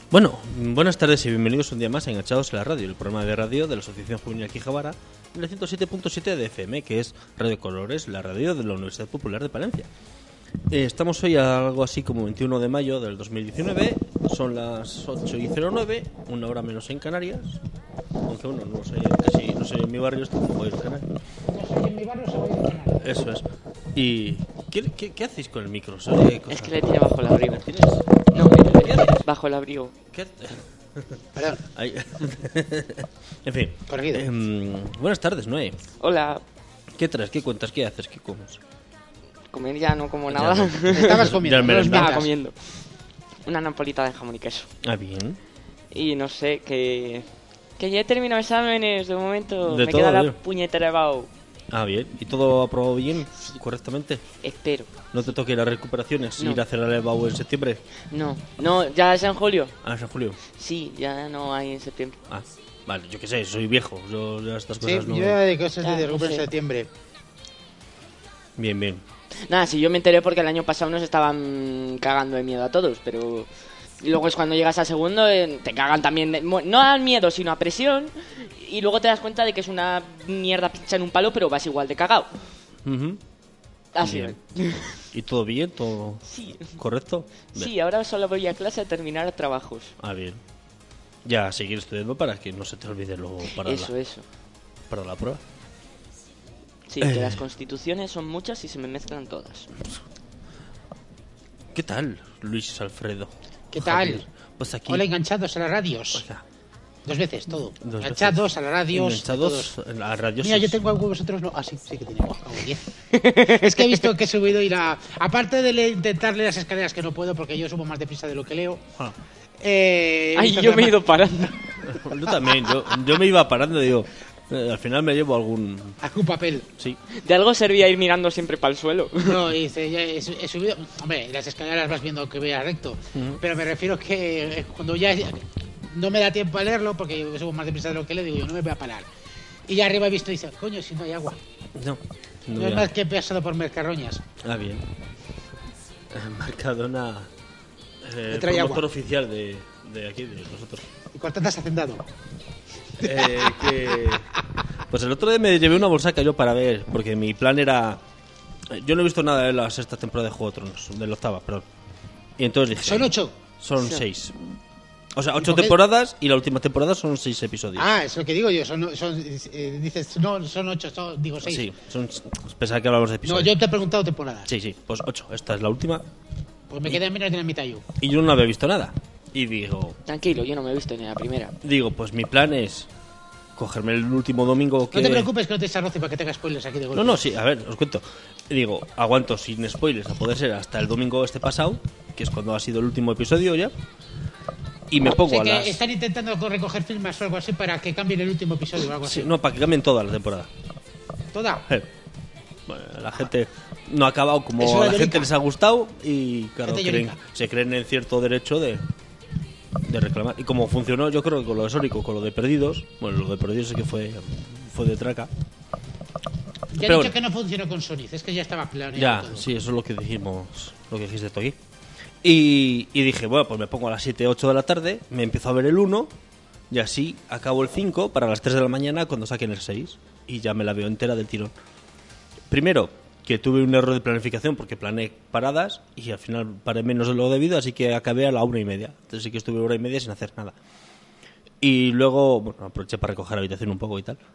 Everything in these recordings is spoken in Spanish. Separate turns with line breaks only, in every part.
Bueno, buenas tardes y bienvenidos un día más a Enganchados en la Radio, el programa de radio de la Asociación Juvenil Quijabara, en el 107.7 de FM, que es Radio Colores, la radio de la Universidad Popular de Palencia. Estamos hoy a algo así como 21 de mayo del 2019, son las 8:09, una hora menos en Canarias, aunque bueno, no sé, casi no sé, en mi barrio estoy como en Canarias.
No sé, en mi barrio se va a ir a Canarias.
Eso es. ¿Y qué hacéis con el micro?
Es que le tiene bajo el abrigo.
¿Tienes?
No, bajo el abrigo.
¿Qué?
Perdón.
Ay. En fin.
Corregido.
Buenas tardes, Noé.
Hola.
¿Qué traes? ¿Qué cuentas? ¿Qué haces? ¿Qué comes?
Comer ya no como
Ya
nada.
no.
Estabas comiendo,
Ya me
no
lo
los
Estaba
mientas.
comiendo una napolita de jamón y queso.
Ah, bien.
Y no sé, que ya he terminado exámenes de momento.
De
Me
todo,
queda la
tío.
puñetera BAU.
Ah, bien. ¿Y todo aprobado bien? ¿Correctamente?
Espero.
¿No te toque las recuperaciones?
No.
¿Ir a hacer el EBAU en septiembre?
No, ya es en julio.
Ah, es en julio.
Sí, ya no hay en septiembre.
Ah, vale. Yo qué sé, soy viejo. Yo ya estas
Sí,
cosas no...
yo de cosas
Ya,
de
no
recupero en
sé.
septiembre.
Bien, bien.
Nada, si yo me enteré porque el año pasado nos estaban cagando de miedo a todos, pero luego es cuando llegas al segundo, te cagan también, no al miedo, sino a presión, y luego te das cuenta de que es una mierda pincha en un palo, pero vas igual de cagado.
Ujú.
Así
Bien. ¿Y todo bien? ¿Todo
Sí,
correcto? Bien.
sí, ahora solo voy a clase a terminar trabajos.
Ah, bien. Ya, seguir estudiando para que no se te olvide luego para
Eso.
para la prueba.
Sí, que las constituciones son muchas y se me mezclan todas.
¿Qué tal, Luis Alfredo?
¿Qué tal?
Javier? Pues aquí...
Hola, enganchados a las radios.
Oiga,
2 veces, todo.
Dos
Enganchados
veces.
a las radios.
Enganchados
todos.
a radios.
Mira, yo tengo algo, vosotros no. Ah, sí que tenía algo. 10. Es que he visto que he subido y aparte de intentar leer las escaleras, que no puedo porque yo subo más deprisa de lo que leo.
Ah,
he
Ay,
visto
yo
que
me he
además-
ido parando.
yo también, yo me iba parando y digo, al final me llevo algún...
Hago un papel.
Sí,
De algo servía ir mirando siempre para el suelo.
No, y dice, ya he subido. Hombre, las escaleras vas viendo que vea recto. Pero me refiero que cuando ya no me da tiempo a leerlo, porque yo subo más deprisa de lo que leo, digo, yo no me voy a parar. Y ya arriba he visto y dice, coño, si no hay agua.
no.
No,
ya.
es más que he pasado por Mercarroñas.
Ah, bien. Mercadona,
Me trae
promotor
agua.
oficial de aquí, de nosotros.
¿Y cuántas has hacendado?
Pues el otro día me llevé una bolsaca yo para ver, porque mi plan era... Yo no he visto nada de la sexta temporada de Juego de Tronos, de la octava, perdón. Y entonces dije...
Son 8.
Son
Sí.
6. O sea,
¿Y
8
por qué?
temporadas y la última temporada son 6 episodios.
Ah, es lo que digo yo. Dices, no, son 8, digo 6.
Sí, pensaba que hablábamos de
No,
episodios.
yo te he preguntado temporadas.
Sí, sí, pues 8. Esta es la última.
Pues me quedé en menos de la mitad yo.
Y yo no había visto nada. Y
Tranquilo, yo no me he visto ni la primera.
pues mi plan es cogerme el último domingo que...
No te preocupes que no te desarroce para que tengas spoilers aquí de golpe.
No, sí, a ver, os cuento. Digo, aguanto sin spoilers a poder ser hasta el domingo este pasado, que es cuando ha sido el último episodio ya. Y me pongo
Sé
a
que
las...
están intentando recoger filmas o algo así para que cambien el último episodio o algo
Sí,
así.
no, para que cambien toda la temporada.
Toda.
Bueno, la gente no ha acabado como
Es
a
una
la gente
llorica.
les ha gustado y claro,
Gente llorica.
se creen en cierto derecho de reclamar. Y como funcionó, yo creo que con lo de Sónico, con lo de Perdidos, bueno, lo de Perdidos es que fue de traca.
Ya he
Pero
dicho
bueno.
que no funcionó con Sonic, es que ya estaba planeado
Ya,
todo.
sí, eso es lo que dijimos, lo que dijiste tú aquí. Y dije, bueno, pues me pongo a las 7, 8 de la tarde, me empiezo a ver el 1 y así acabo el 5 para las 3 de la mañana cuando saquen el 6 y ya me la veo entera del tirón. Primero, que tuve un error de planificación porque planeé paradas y al final paré menos de lo debido, así que acabé a la 1:30. Entonces sí que estuve 1:30 sin hacer nada. Y luego, bueno, aproveché para recoger la habitación un poco y tal.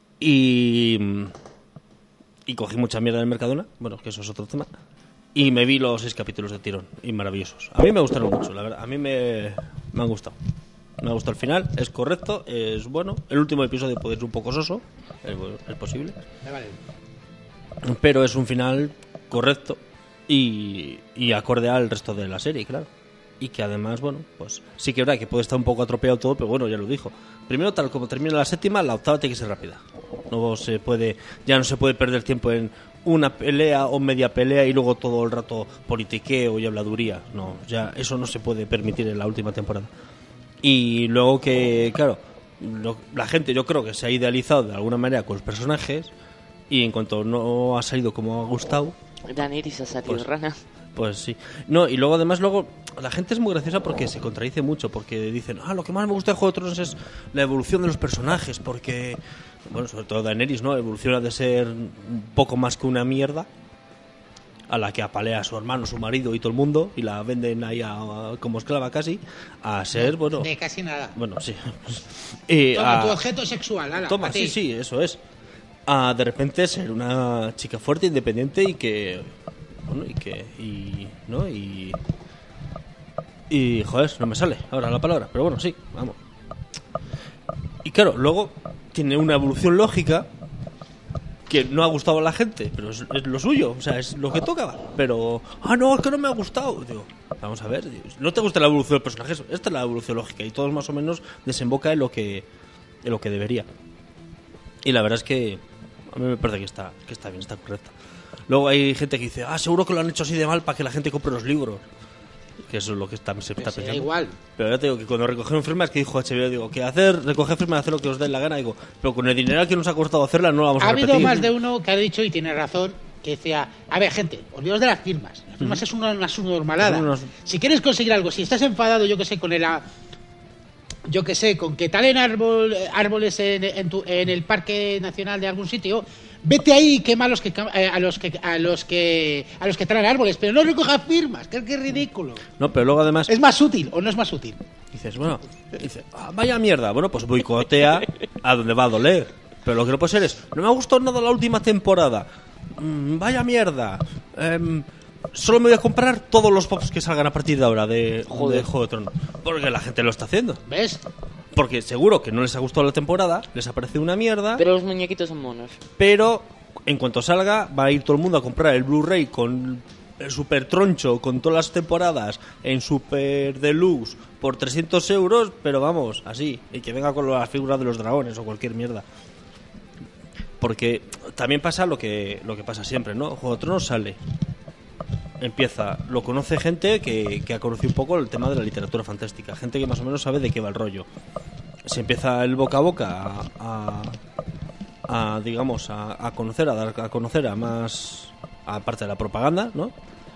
Y cogí mucha mierda del Mercadona, bueno, que eso es otro tema. Y me vi los 6 capítulos de tirón, y maravillosos. A mí me gustaron mucho, la verdad. A mí me han gustado. Me ha gustado el final, es correcto, es bueno. El último episodio puede ser un poco soso, es posible.
Vale.
Pero es un final correcto y acorde al resto de la serie, claro. Y que además, bueno, pues sí que es verdad que puede estar un poco atropellado todo, pero bueno, ya lo dijo. Primero, tal como termina la séptima, la octava tiene que ser rápida. Ya no se puede perder tiempo en una pelea o media pelea y luego todo el rato politiqueo y habladuría. No, ya eso no se puede permitir en la última temporada. Y luego que, claro, la gente yo creo que se ha idealizado de alguna manera con los personajes y en cuanto no ha salido como ha gustado,
Daenerys ha salido
Pues-
rana.
Pues sí. No, y luego además la gente es muy graciosa porque se contradice mucho, porque dicen, lo que más me gusta de Juego de Tronos es la evolución de los personajes, porque, bueno, sobre todo Daenerys, ¿no? Evoluciona de ser un poco más que una mierda, a la que apalea a su hermano, su marido y todo el mundo, y la venden ahí como esclava casi, a ser, bueno...
De casi nada.
Bueno, sí.
Toma, tu objeto sexual, ala,
Toma, sí, eso es. A de repente ser una chica fuerte, independiente y que... Bueno, y joder, no me sale ahora la palabra, pero bueno, sí, vamos. Y claro, luego tiene una evolución lógica que no ha gustado a la gente, pero es lo suyo, o sea, es lo que tocaba. Pero, no, es que no me ha gustado. Digo, vamos a ver, no te gusta la evolución del personaje, esta es la evolución lógica y todo más o menos desemboca en lo que debería. Y la verdad es que a mí me parece que está bien, está correcta. Luego hay gente que dice, seguro que lo han hecho así de mal para que la gente compre los libros. Que eso es lo que se está pensando.
Da igual.
Pero ya te digo que cuando recogieron firmas, que dijo HBO, digo, que recoger firmas, hacer lo que os dé la gana, digo, pero con el dinero que nos ha costado hacerla no la vamos a repetir.
Ha habido más de uno que ha dicho, y tiene razón, que decía, a ver, gente, olvidaos de las firmas. Las firmas es una subnormalada. Si quieres conseguir algo, si estás enfadado, yo que sé, con que talen árboles en el parque nacional de algún sitio, vete ahí y quema a los que traen árboles, pero no recojas firmas, que es ridículo.
No, pero luego además
es más útil o no es más útil.
Dices, vaya mierda. Bueno, pues boicotea a donde va a doler. Pero lo que no puede ser es, no me ha gustado nada la última temporada. Vaya mierda. Solo me voy a comprar todos los pops que salgan a partir de ahora de Juego de Tronos. Porque la gente lo está haciendo.
¿Ves?
Porque seguro que no les ha gustado la temporada, les ha parecido una mierda.
Pero los muñequitos son monos.
Pero en cuanto salga, va a ir todo el mundo a comprar el Blu-ray con el super troncho, con todas las temporadas, en super deluxe, por 300 euros, pero vamos, así. Y que venga con las figuras de los dragones o cualquier mierda. Porque también pasa lo que pasa siempre, ¿no? Juego de Tronos sale. Empieza, lo conoce gente que ha conocido un poco el tema de la literatura fantástica, gente que más o menos sabe de qué va el rollo. Se empieza el boca a boca a conocer, a dar a conocer a más, aparte de la propaganda, ¿no?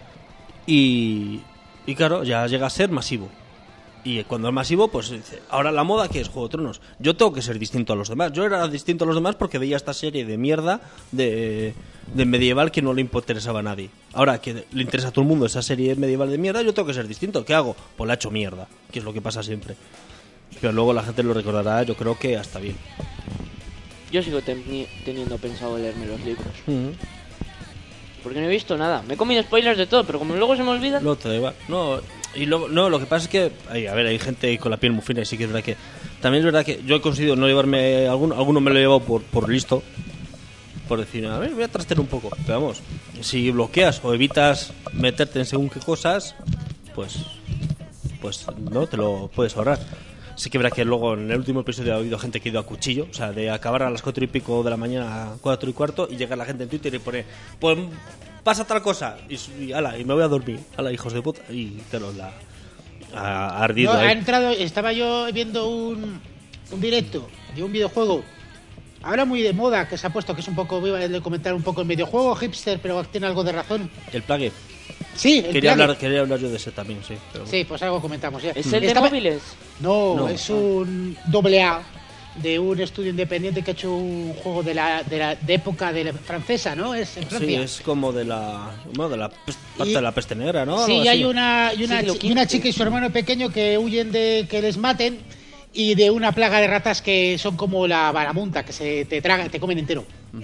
Y claro, ya llega a ser masivo. Y cuando es masivo, pues dice, ahora la moda, ¿qué es? Juego de Tronos. Yo tengo que ser distinto a los demás. Yo era distinto a los demás porque veía esta serie de mierda de medieval que no le interesaba a nadie. Ahora que le interesa a todo el mundo esa serie medieval de mierda, yo tengo que ser distinto. ¿Qué hago? Pues la he hecho mierda, que es lo que pasa siempre. Pero luego la gente lo recordará, yo creo que hasta bien.
Yo sigo teniendo pensado leerme los libros. Porque no he visto nada. Me he comido spoilers de todo, pero como luego se me olvida...
No, te da igual. Lo que pasa es que hay gente con la piel muy fina y sí que es verdad que... También es verdad que yo he conseguido no llevarme... Alguno me lo he llevado por listo. Por decir, a ver, voy a trastear un poco. Pero vamos, si bloqueas o evitas meterte en según qué cosas, pues no, te lo puedes ahorrar. Sí que verá que luego en el último episodio ha habido gente que ha ido a cuchillo, o sea, de acabar a las 4 y pico de la mañana a 4 y cuarto y llega la gente en Twitter y pone, pues pasa tal cosa y me voy a dormir, hijos de puta, y te lo ha ardido.
No, estaba yo viendo un directo de un videojuego ahora muy de moda que se ha puesto, que es un poco, voy a comentar un poco el videojuego hipster, pero tiene algo de razón.
El Plague.
Sí,
quería hablar yo de ese también, sí. Pero...
Sí, pues algo comentamos ya.
¿Es el de móviles?
No, es un AA de un estudio independiente que ha hecho un juego de época francesa, ¿no? Es en Francia.
Sí, es como de la parte de la peste negra, ¿no?
Sí, y hay una chica y su hermano pequeño que huyen de que les maten y de una plaga de ratas que son como la baramunta, que te comen entero.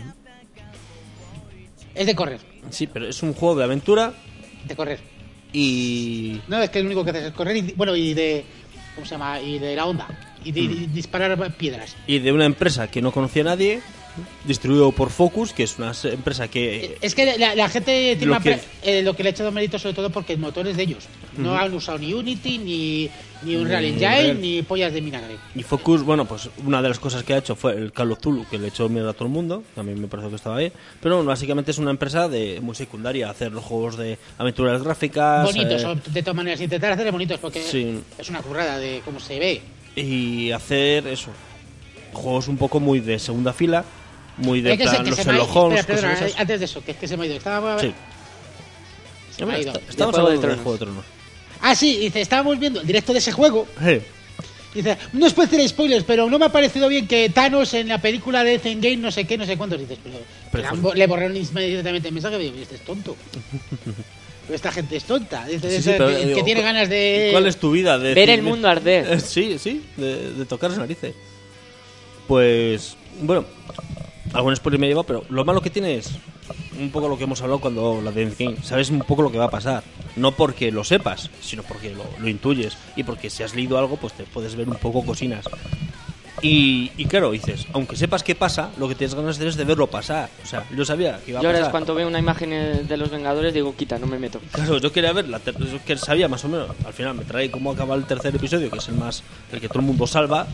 Es de correr.
Sí, pero es un juego de aventura.
De correr.
Y...
No, es que lo único que haces es correr y de... ¿Cómo se llama? Y de la onda. Y de disparar piedras.
Y de una empresa que no conocía a nadie, distribuido por Focus, que es una empresa que...
Es que la gente tiene lo que le ha echado mérito sobre todo porque el motor es de ellos. No han usado ni Unity, ni Unreal Engine, ni pollas de vinagre.
Y Focus, bueno, pues una de las cosas que ha hecho fue el Call of Cthulhu, que le echó mierda a todo el mundo. A mí me pareció que estaba bien. Pero bueno, básicamente es una empresa muy secundaria, hacer los juegos de aventuras gráficas.
Bonitos, de todas maneras, intentar hacerlos bonitos, porque es una currada de cómo se ve.
Y hacer eso, juegos un poco muy de segunda fila, muy de plan, los Sherlock Holmes,
perdona, antes de eso, que es que se me ha ido. Se me ha ido.
Estamos
Juego de
hablando de
Tronos.
Juego de Tronos.
Ah, sí, dice, estábamos viendo el directo de ese juego. Dice, no os puedo decir spoilers, pero no me ha parecido bien que Thanos en la película de Endgame no sé qué, no sé cuántos. Dices, pero le borraron inmediatamente el mensaje y digo, este es tonto. Pero esta gente es tonta. Dice,
Sí, pero,
que
digo,
tiene ganas de...
¿Cuál es tu vida? De
Ver
decir,
el mundo arder.
Sí, de tocar las narices. Pues, bueno, algún spoiler me lleva, pero lo malo que tiene es un poco lo que hemos hablado cuando la de Endgame. Sabes un poco lo que va a pasar. No porque lo sepas, sino porque lo intuyes. Y porque si has leído algo, pues te puedes ver un poco cosinas. Y claro, dices, aunque sepas qué pasa, lo que tienes ganas de hacer es de verlo pasar. O sea, yo sabía que iba a
Yo ahora
pasar.
es cuando veo una imagen de los Vengadores digo, quita, no me meto.
Claro, yo quería ver, yo que sabía más o menos. Al final me trae cómo acaba el tercer episodio, que es el que todo el mundo salva.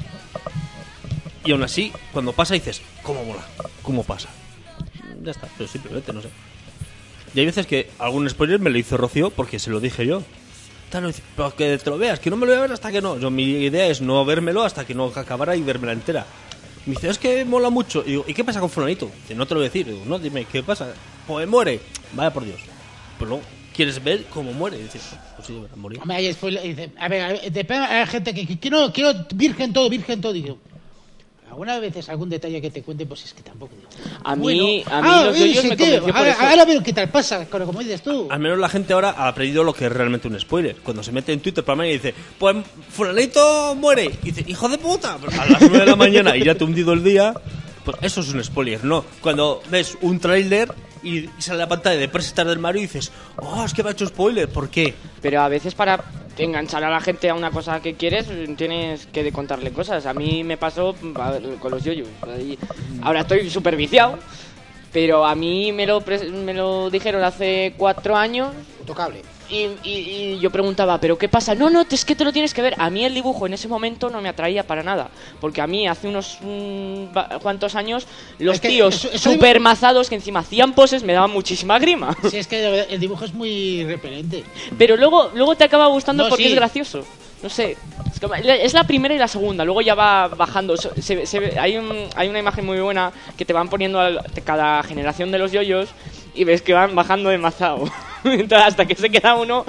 Y aún así, cuando pasa dices, ¿cómo mola? ¿Cómo pasa? Ya está, pero simplemente no sé. Y hay veces que algún spoiler me lo hizo Rocío porque se lo dije yo. Pero que te lo veas, que no me lo voy a ver hasta que no. Mi idea es no vérmelo hasta que no acabara y vérmela entera. Me dice, es que mola mucho. Y digo, ¿y qué pasa con fulanito? Dice, no te lo voy a decir. Digo, no, dime, ¿qué pasa? Pues muere. Vaya por Dios. Pues no, ¿quieres ver cómo muere? Y dices, pues sí, morir.
Hombre, hay spoiler, dice, a ver, depende, hay gente que quiero virgen todo. Digo, algunas veces algún detalle que te cuente, pues es que tampoco digo.
A mí los yoyos me convenció por eso.
Ahora veo qué tal pasa, como dices tú.
Al menos la gente ahora ha aprendido lo que es realmente un spoiler. Cuando se mete en Twitter para mí y dice, pues fulanito muere. Y dice, hijo de puta, a las 9 de la mañana y ya te ha hundido el día. Pues eso es un spoiler, ¿no? Cuando ves un tráiler y sale la pantalla de presentar del Mario y dices, oh, es que me ha hecho spoiler, ¿por qué?
Pero a veces para enganchar a la gente a una cosa que quieres tienes que contarle cosas. A mí me pasó con los yoyos. Ahora estoy súper viciado, pero a mí me lo dijeron hace 4 años.
Intocable.
Y yo preguntaba, ¿pero qué pasa? No, es que te lo tienes que ver. A mí el dibujo en ese momento no me atraía para nada. Porque a mí hace unos cuantos años los
es que
tíos
eso
súper mazados que encima hacían poses me daban muchísima grima.
Sí, es que el dibujo es muy repelente.
Pero luego te acaba gustando
No,
porque
sí.
es gracioso. No sé. Es la primera y la segunda. Luego ya va bajando. Hay una imagen muy buena que te van poniendo cada generación de los yoyos y ves que van bajando de mazao. Entonces, hasta que se queda uno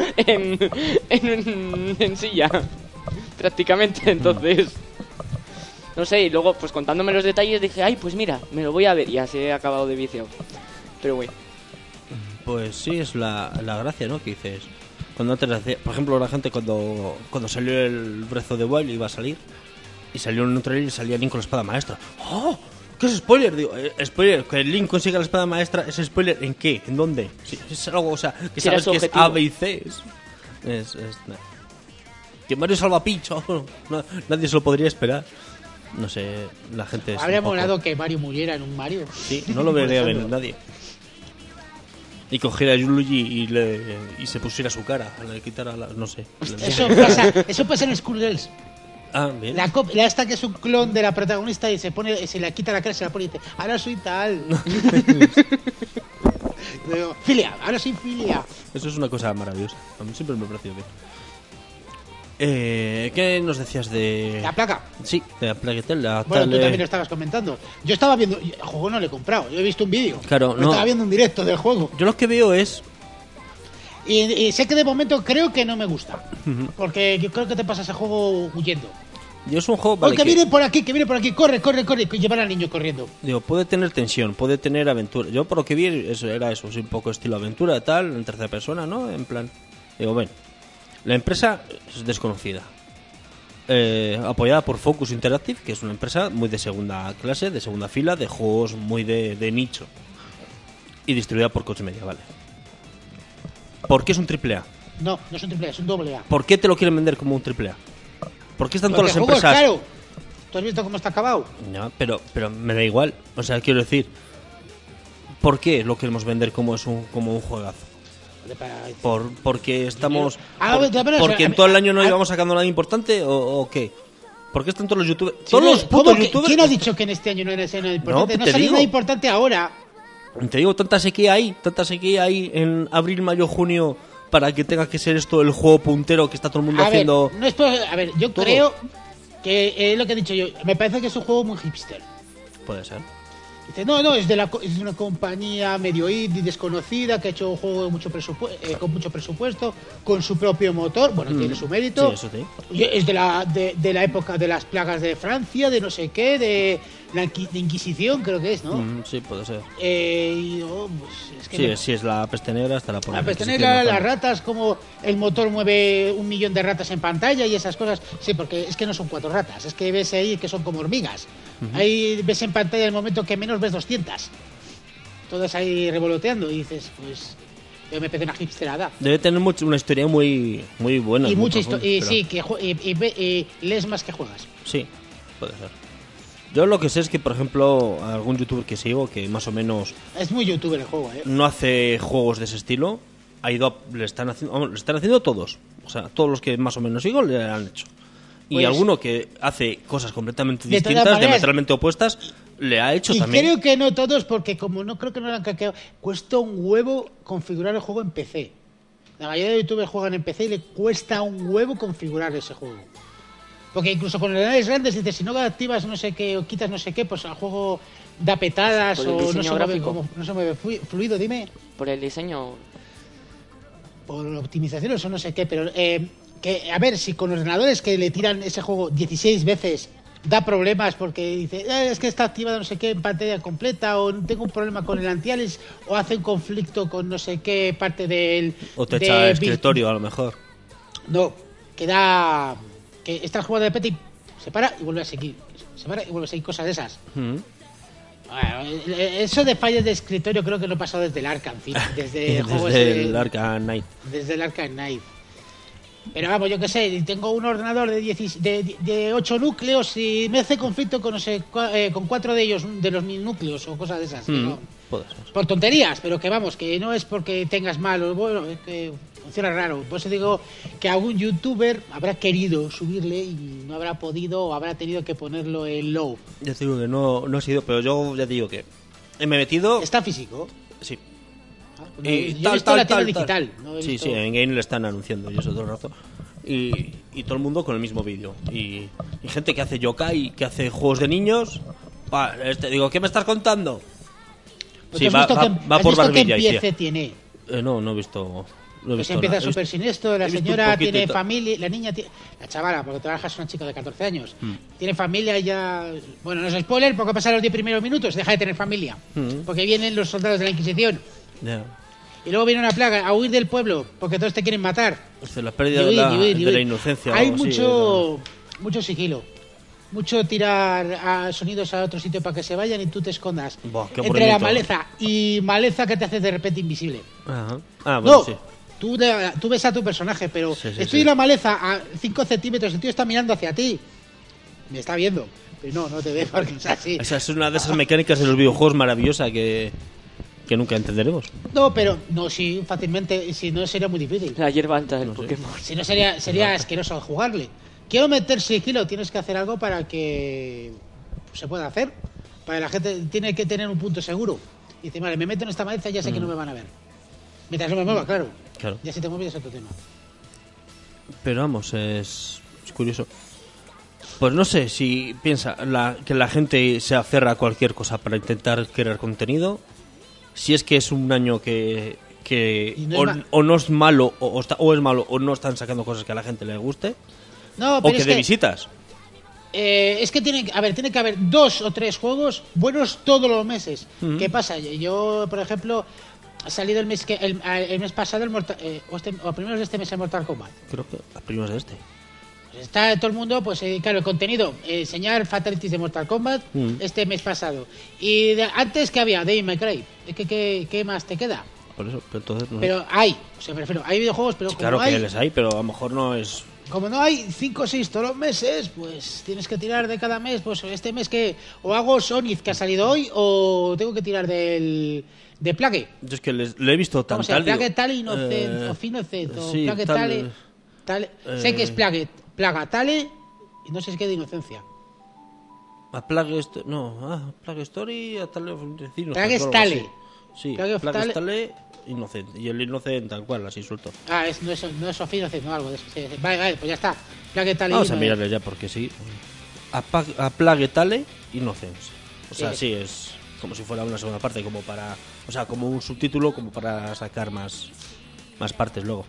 en silla. Prácticamente. Entonces, no sé. Y luego, pues contándome los detalles, dije, ay, pues mira, me lo voy a ver. Y así he acabado de vicio. Pero bueno.
Pues sí, es la gracia, ¿no? Que dices, cuando antes hacía, por ejemplo, la gente cuando salió el Breath of the Wild iba a salir y salió en un trailer y salía Link con la espada maestra. ¡Oh! ¿Qué es spoiler? Digo, spoiler, que Link consiga la espada maestra, ¿es spoiler en qué? ¿En dónde? Sí, es algo, o sea, que sabes que es A, B y C. Que Mario salva a Peach, oh, no, nadie se lo podría esperar. No sé, la gente es
Habría
un poco...
molado que Mario muriera en un Mario.
Sí, no lo vería venir nadie. Y cogiera a Luigi y se pusiera su cara, le quitara la... no sé.
Eso pasa en Skullgirls.
Ah, bien.
La esta que es un clon de la protagonista y se le quita la cara y se la pone y dice, ahora soy tal. Digo, Filia, ahora soy Filia.
Eso es una cosa maravillosa. A mí siempre me ha parecido bien. ¿Qué nos decías de...?
La placa.
Sí, de la plaquetel.
Bueno, tú también lo estabas comentando. Yo estaba viendo... El juego no lo he comprado. Yo he visto un vídeo.
Claro, no.
Estaba viendo un directo del juego.
Yo lo que veo es...
Y sé que de momento creo que no me gusta. Porque yo creo que te pasas el juego huyendo.
Yo es un juego... Vale,
que viene por aquí, corre. Y llevar al niño corriendo.
Digo, puede tener tensión, puede tener aventura. Yo por lo que vi era eso, un poco estilo aventura, tal, en tercera persona, ¿no? En plan... Digo, bueno, la empresa es desconocida. Apoyada por Focus Interactive, que es una empresa muy de segunda clase, de segunda fila, de juegos muy de nicho. Y distribuida por Coach Media, vale. ¿Por qué es un AAA?
No es un AAA, es un AA.
¿Por qué te lo quieren vender como un AAA? ¿Por qué están
Porque
todas las
el juego
empresas?
es caro. ¿Tú has visto cómo está acabado?
No, pero me da igual. O sea, quiero decir, ¿por qué lo queremos vender como un juegazo? Porque estamos... ¿Porque en todo el año no íbamos sacando nada importante o qué? ¿Por qué están todos los youtubers? Todos los putos youtubers...
¿Quién ha dicho que en este año no era nada importante? No salió nada importante ahora.
Te digo, tanta sequía hay en abril, mayo, junio, para que tenga que ser esto el juego puntero que está todo el mundo haciendo...
Yo creo que es lo que he dicho yo. Me parece que es un juego muy hipster.
Puede ser.
Dice, no, es de una compañía medio indie desconocida que ha hecho un juego de con mucho presupuesto, con su propio motor. Bueno, tiene su mérito.
Sí, eso sí.
Y es de la época de las plagas de Francia, de no sé qué, de la Inquisición, creo que es, ¿no?
Sí, puede ser.
Es que
Si es la peste negra, estará por
la
ahí.
peste negra, las ratas, como el motor mueve 1 millón de ratas en pantalla y esas cosas. Sí, porque es que no son 4 ratas, es que ves ahí que son como hormigas. Ahí ves en pantalla el momento que menos ves 200. Todas ahí revoloteando y dices, pues yo me pego una hipsterada.
Debe tener una historia muy buena.
Y
muy
mucha
profunda,
historia.
pero-
Sí, y lees más que juegas.
Sí, puede ser. Yo lo que sé es que, por ejemplo, algún youtuber que sigo, que más o menos
Es muy youtuber el juego,
no hace juegos de ese estilo, le están haciendo todos. O sea, todos los que más o menos sigo le han hecho. Y
Pues-
alguno que hace cosas completamente
De todas
distintas,
maneras-
diametralmente opuestas, le ha hecho
Y
también.
creo que no todos, porque como no creo que no lo han craqueado, cuesta un huevo configurar el juego en PC. La mayoría de youtubers juegan en PC y le cuesta un huevo configurar ese juego. Porque incluso con ordenadores grandes dices, si no activas no sé qué o quitas no sé qué, pues el juego da petadas
Por el
o no
diseño
se mueve
gráfico.
no se mueve fluido, dime.
Por el diseño.
Por optimizaciones o no sé qué, pero que a ver, si con ordenadores que le tiran ese juego 16 veces da problemas porque dice, es que está activado no sé qué en pantalla completa, o tengo un problema con el antialis, o hace un conflicto con no sé qué parte del...
O te
de
echa
Big-
escritorio, a lo mejor.
No, que está jugando de repente y se para y vuelve a seguir. Se para y vuelve a seguir, cosas de esas.
Mm.
Bueno, eso de fallas de escritorio creo que lo he pasado desde el Arkham, desde el juego
Desde
ese-
el Arkham Knight.
desde el Arkham Knight. Pero vamos, yo qué sé, tengo un ordenador de 8 núcleos y me hace conflicto con, no sé, con 4 de ellos, de los 1000 núcleos o cosas de esas. ¿no?
Puede ser.
Por tonterías, pero que vamos, que no es porque tengas mal, o bueno, es que funciona raro. Por eso digo que algún youtuber habrá querido subirle y no habrá podido o habrá tenido que ponerlo en low.
Ya te digo que no ha sido, pero yo ya te digo que me he metido.
Está físico.
Sí.
Ah,
Y
yo he
tal,
visto
tal,
la tienda
tal,
digital.
tal.
No he
Sí,
visto-
sí, en Game le están anunciando y eso todo el rato. Y todo el mundo con el mismo vídeo. Y gente que hace yokai, que hace juegos de niños. Digo, ¿qué me estás contando?
Pues
Sí,
¿has
va
visto
va
has
por
visto
barbilla.
qué
y
empiece
tía.
tiene?
No he visto. No he
Pues
visto
empieza
nada. He
súper
visto-
siniestro, la
he visto un
señora
poquito
tiene
y tal.
familia, la niña, la chavala, porque trabajas una chica de 14 años, tiene familia y ya... Bueno, no es spoiler, porque pasa los 10 primeros minutos, deja de tener familia, porque vienen los soldados de la Inquisición,
Ya.
y luego viene una plaga, a huir del pueblo, porque todos te quieren matar.
O sea, la pérdida
Y huir, y huir, y
de la
huir.
inocencia. o
Hay
algo así,
mucho sigilo. Mucho tirar a sonidos a otro sitio para que se vayan y tú te escondas.
Buah, qué
entre la
aburrimiento.
maleza y maleza que te hace de repente invisible.
Ajá. Ah, bueno,
No,
sí.
tú ves a tu personaje, pero
Sí, sí,
estoy
sí.
en la maleza a 5 centímetros, el tío está mirando hacia ti. Me está viendo, pero no te ve porque es así.
Esa es una de esas mecánicas de los videojuegos maravillosa que nunca entenderemos.
No, pero no, sí, fácilmente, si no sería muy difícil.
La hierba alta del
No sé.
Pokémon.
Si no sería asqueroso jugarle. Quiero meter sigilo, tienes que hacer algo para que se pueda hacer. Para la gente tiene que tener un punto seguro. Y dice, vale, me meto en esta maleza y ya sé que no me van a ver. Mientras no me mueva, claro.
Claro.
Ya si te mueves es otro tema.
Pero vamos, es curioso. Pues no sé si piensa que la gente se aferra a cualquier cosa para intentar crear contenido. Si es que es un año que
Y no es
o no es malo o es malo o no están sacando cosas que a la gente le guste.
No,
O
pero
que
es
de
que,
visitas.
es que tiene que haber 2 o 3 juegos buenos todos los meses. ¿Qué pasa? Yo, por ejemplo, ha salido el mes mes pasado o a primeros de este mes el Mortal Kombat.
Creo que a primeros de este.
Está todo el mundo, pues claro, el contenido, enseñar Fatalities de Mortal Kombat este mes pasado. Y antes que había Devil May Cry. ¿Qué más te queda?
Por eso, pero entonces no.
Pero hay, o sea, me refiero, hay videojuegos, pero
Sí,
como,
claro
no
que
hay,
les hay, pero a lo mejor no es.
como no hay 5 o 6 todos los meses, pues tienes que tirar de cada mes. Pues este mes que o hago Sonic que ha salido hoy, o tengo que tirar de Plague.
Yo es que le he visto tan
¿Cómo se llama?
tal.
Plague
digo,
Tale Innocent, o Finocent, o
sí,
Plague
tal,
Tale. Sé que es Plaga Tale y no sé qué de Inocencia.
A Plague Plague Story, a tal vecino.
Plague
algo
Tale.
así. Sí,
Plague of
Plague
Tale.
Tale, Inocente. Y el Inocente tal cual, así suelto.
No es o Finocent, no algo de eso. Sí, sí. Vale, pues ya está. Plague Tale.
Vamos a mirarle ya porque sí. A Plague Tale, Innocence. O sea,
Sí.
sí es. como si fuera una segunda parte, como para, o sea, como un subtítulo, como para sacar más partes luego.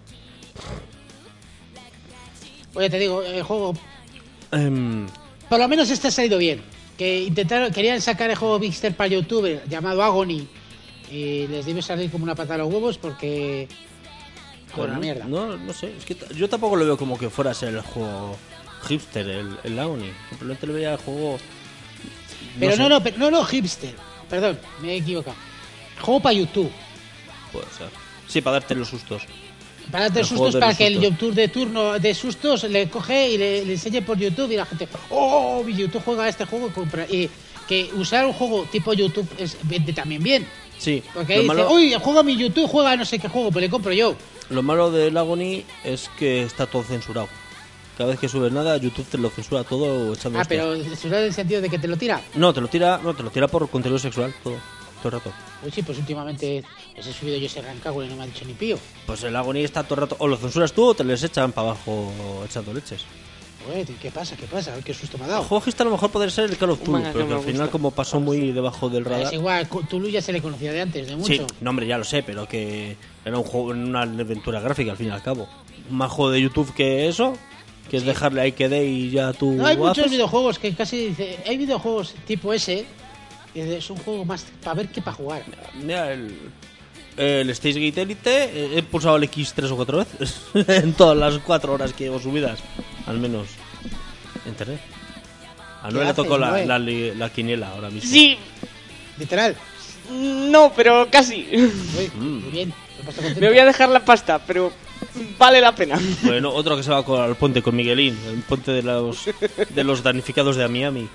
Oye, te digo, el juego, por lo menos este ha salido bien. Que querían sacar el juego Bigster para YouTube llamado Agony y les debe salir como una patada a los huevos porque con la mierda.
No sé, es que yo tampoco lo veo como que fuera a ser el juego hipster, el Agony. Simplemente le veía el juego.
Pero no hipster. Perdón, me he equivocado. Juego para YouTube.
Puede ser. Sí, para darte los sustos.
Para darte sustos, para que el YouTube de turno de sustos le coge y le enseñe por YouTube y la gente, mi YouTube juega este juego y compra. Y que usar un juego tipo YouTube vende también bien.
Sí.
Porque dice, juega mi YouTube, juega no sé qué juego, pues le compro yo.
Lo malo del Agony es que está todo censurado. Cada vez que subes nada, YouTube te lo censura todo echando hostias.
Pero censurar en el sentido de que te lo tira.
No, te lo tira por contenido sexual, todo el rato.
Pues sí, pues últimamente he subido yo ese Rancagua y no me ha dicho ni pío.
Pues el Agony está todo el rato, o lo censuras tú o te les echan para abajo echando leches.
Oye, ¿qué pasa? A ver qué susto me ha dado.
El juego a lo mejor podría ser el Call of Duty, pero que al final como pasó muy debajo del radar.
Es igual, Tulu ya se le conocía de antes, de mucho.
Sí, no hombre, ya lo sé, pero que era un juego, una aventura gráfica al fin y al cabo. Más juego de YouTube que eso, que es dejarle ahí que dé y ya tú.
No, hay muchos videojuegos que casi dice, hay videojuegos tipo ese, que es un juego más para ver que para jugar.
Mira, el Stage Gate Elite, he pulsado el X 3 o 4 veces en todas las 4 horas que llevo subidas, al menos en internet. A Noé le tocó la quiniela ahora mismo.
Sí.
Literal.
No, pero casi.
Muy bien.
Me voy a dejar la pasta, pero vale la pena.
Bueno, otro que se va al puente con Miguelín, el puente de los damnificados de Miami.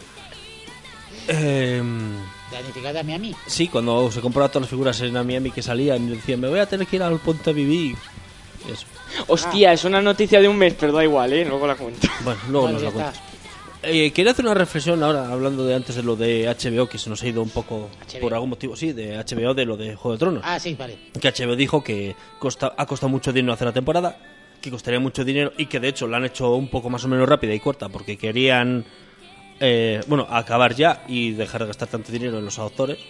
¿Danificada a Miami?
Sí, cuando se compraban todas las figuras en Miami que salían y decían, me voy a tener que ir al puente a vivir. Eso.
Hostia, es una noticia de un mes, pero da igual, luego la cuento.
Bueno, luego nos la cuentas. Quería hacer una reflexión ahora, hablando de antes de lo de HBO, que se nos ha ido un poco por algún motivo, sí, de HBO, de lo de Juego de Tronos.
Ah, sí, vale.
Que HBO dijo que ha costado mucho dinero hacer la temporada, que costaría mucho dinero y que de hecho la han hecho un poco más o menos rápida y corta porque querían acabar ya y dejar de gastar tanto dinero en los actores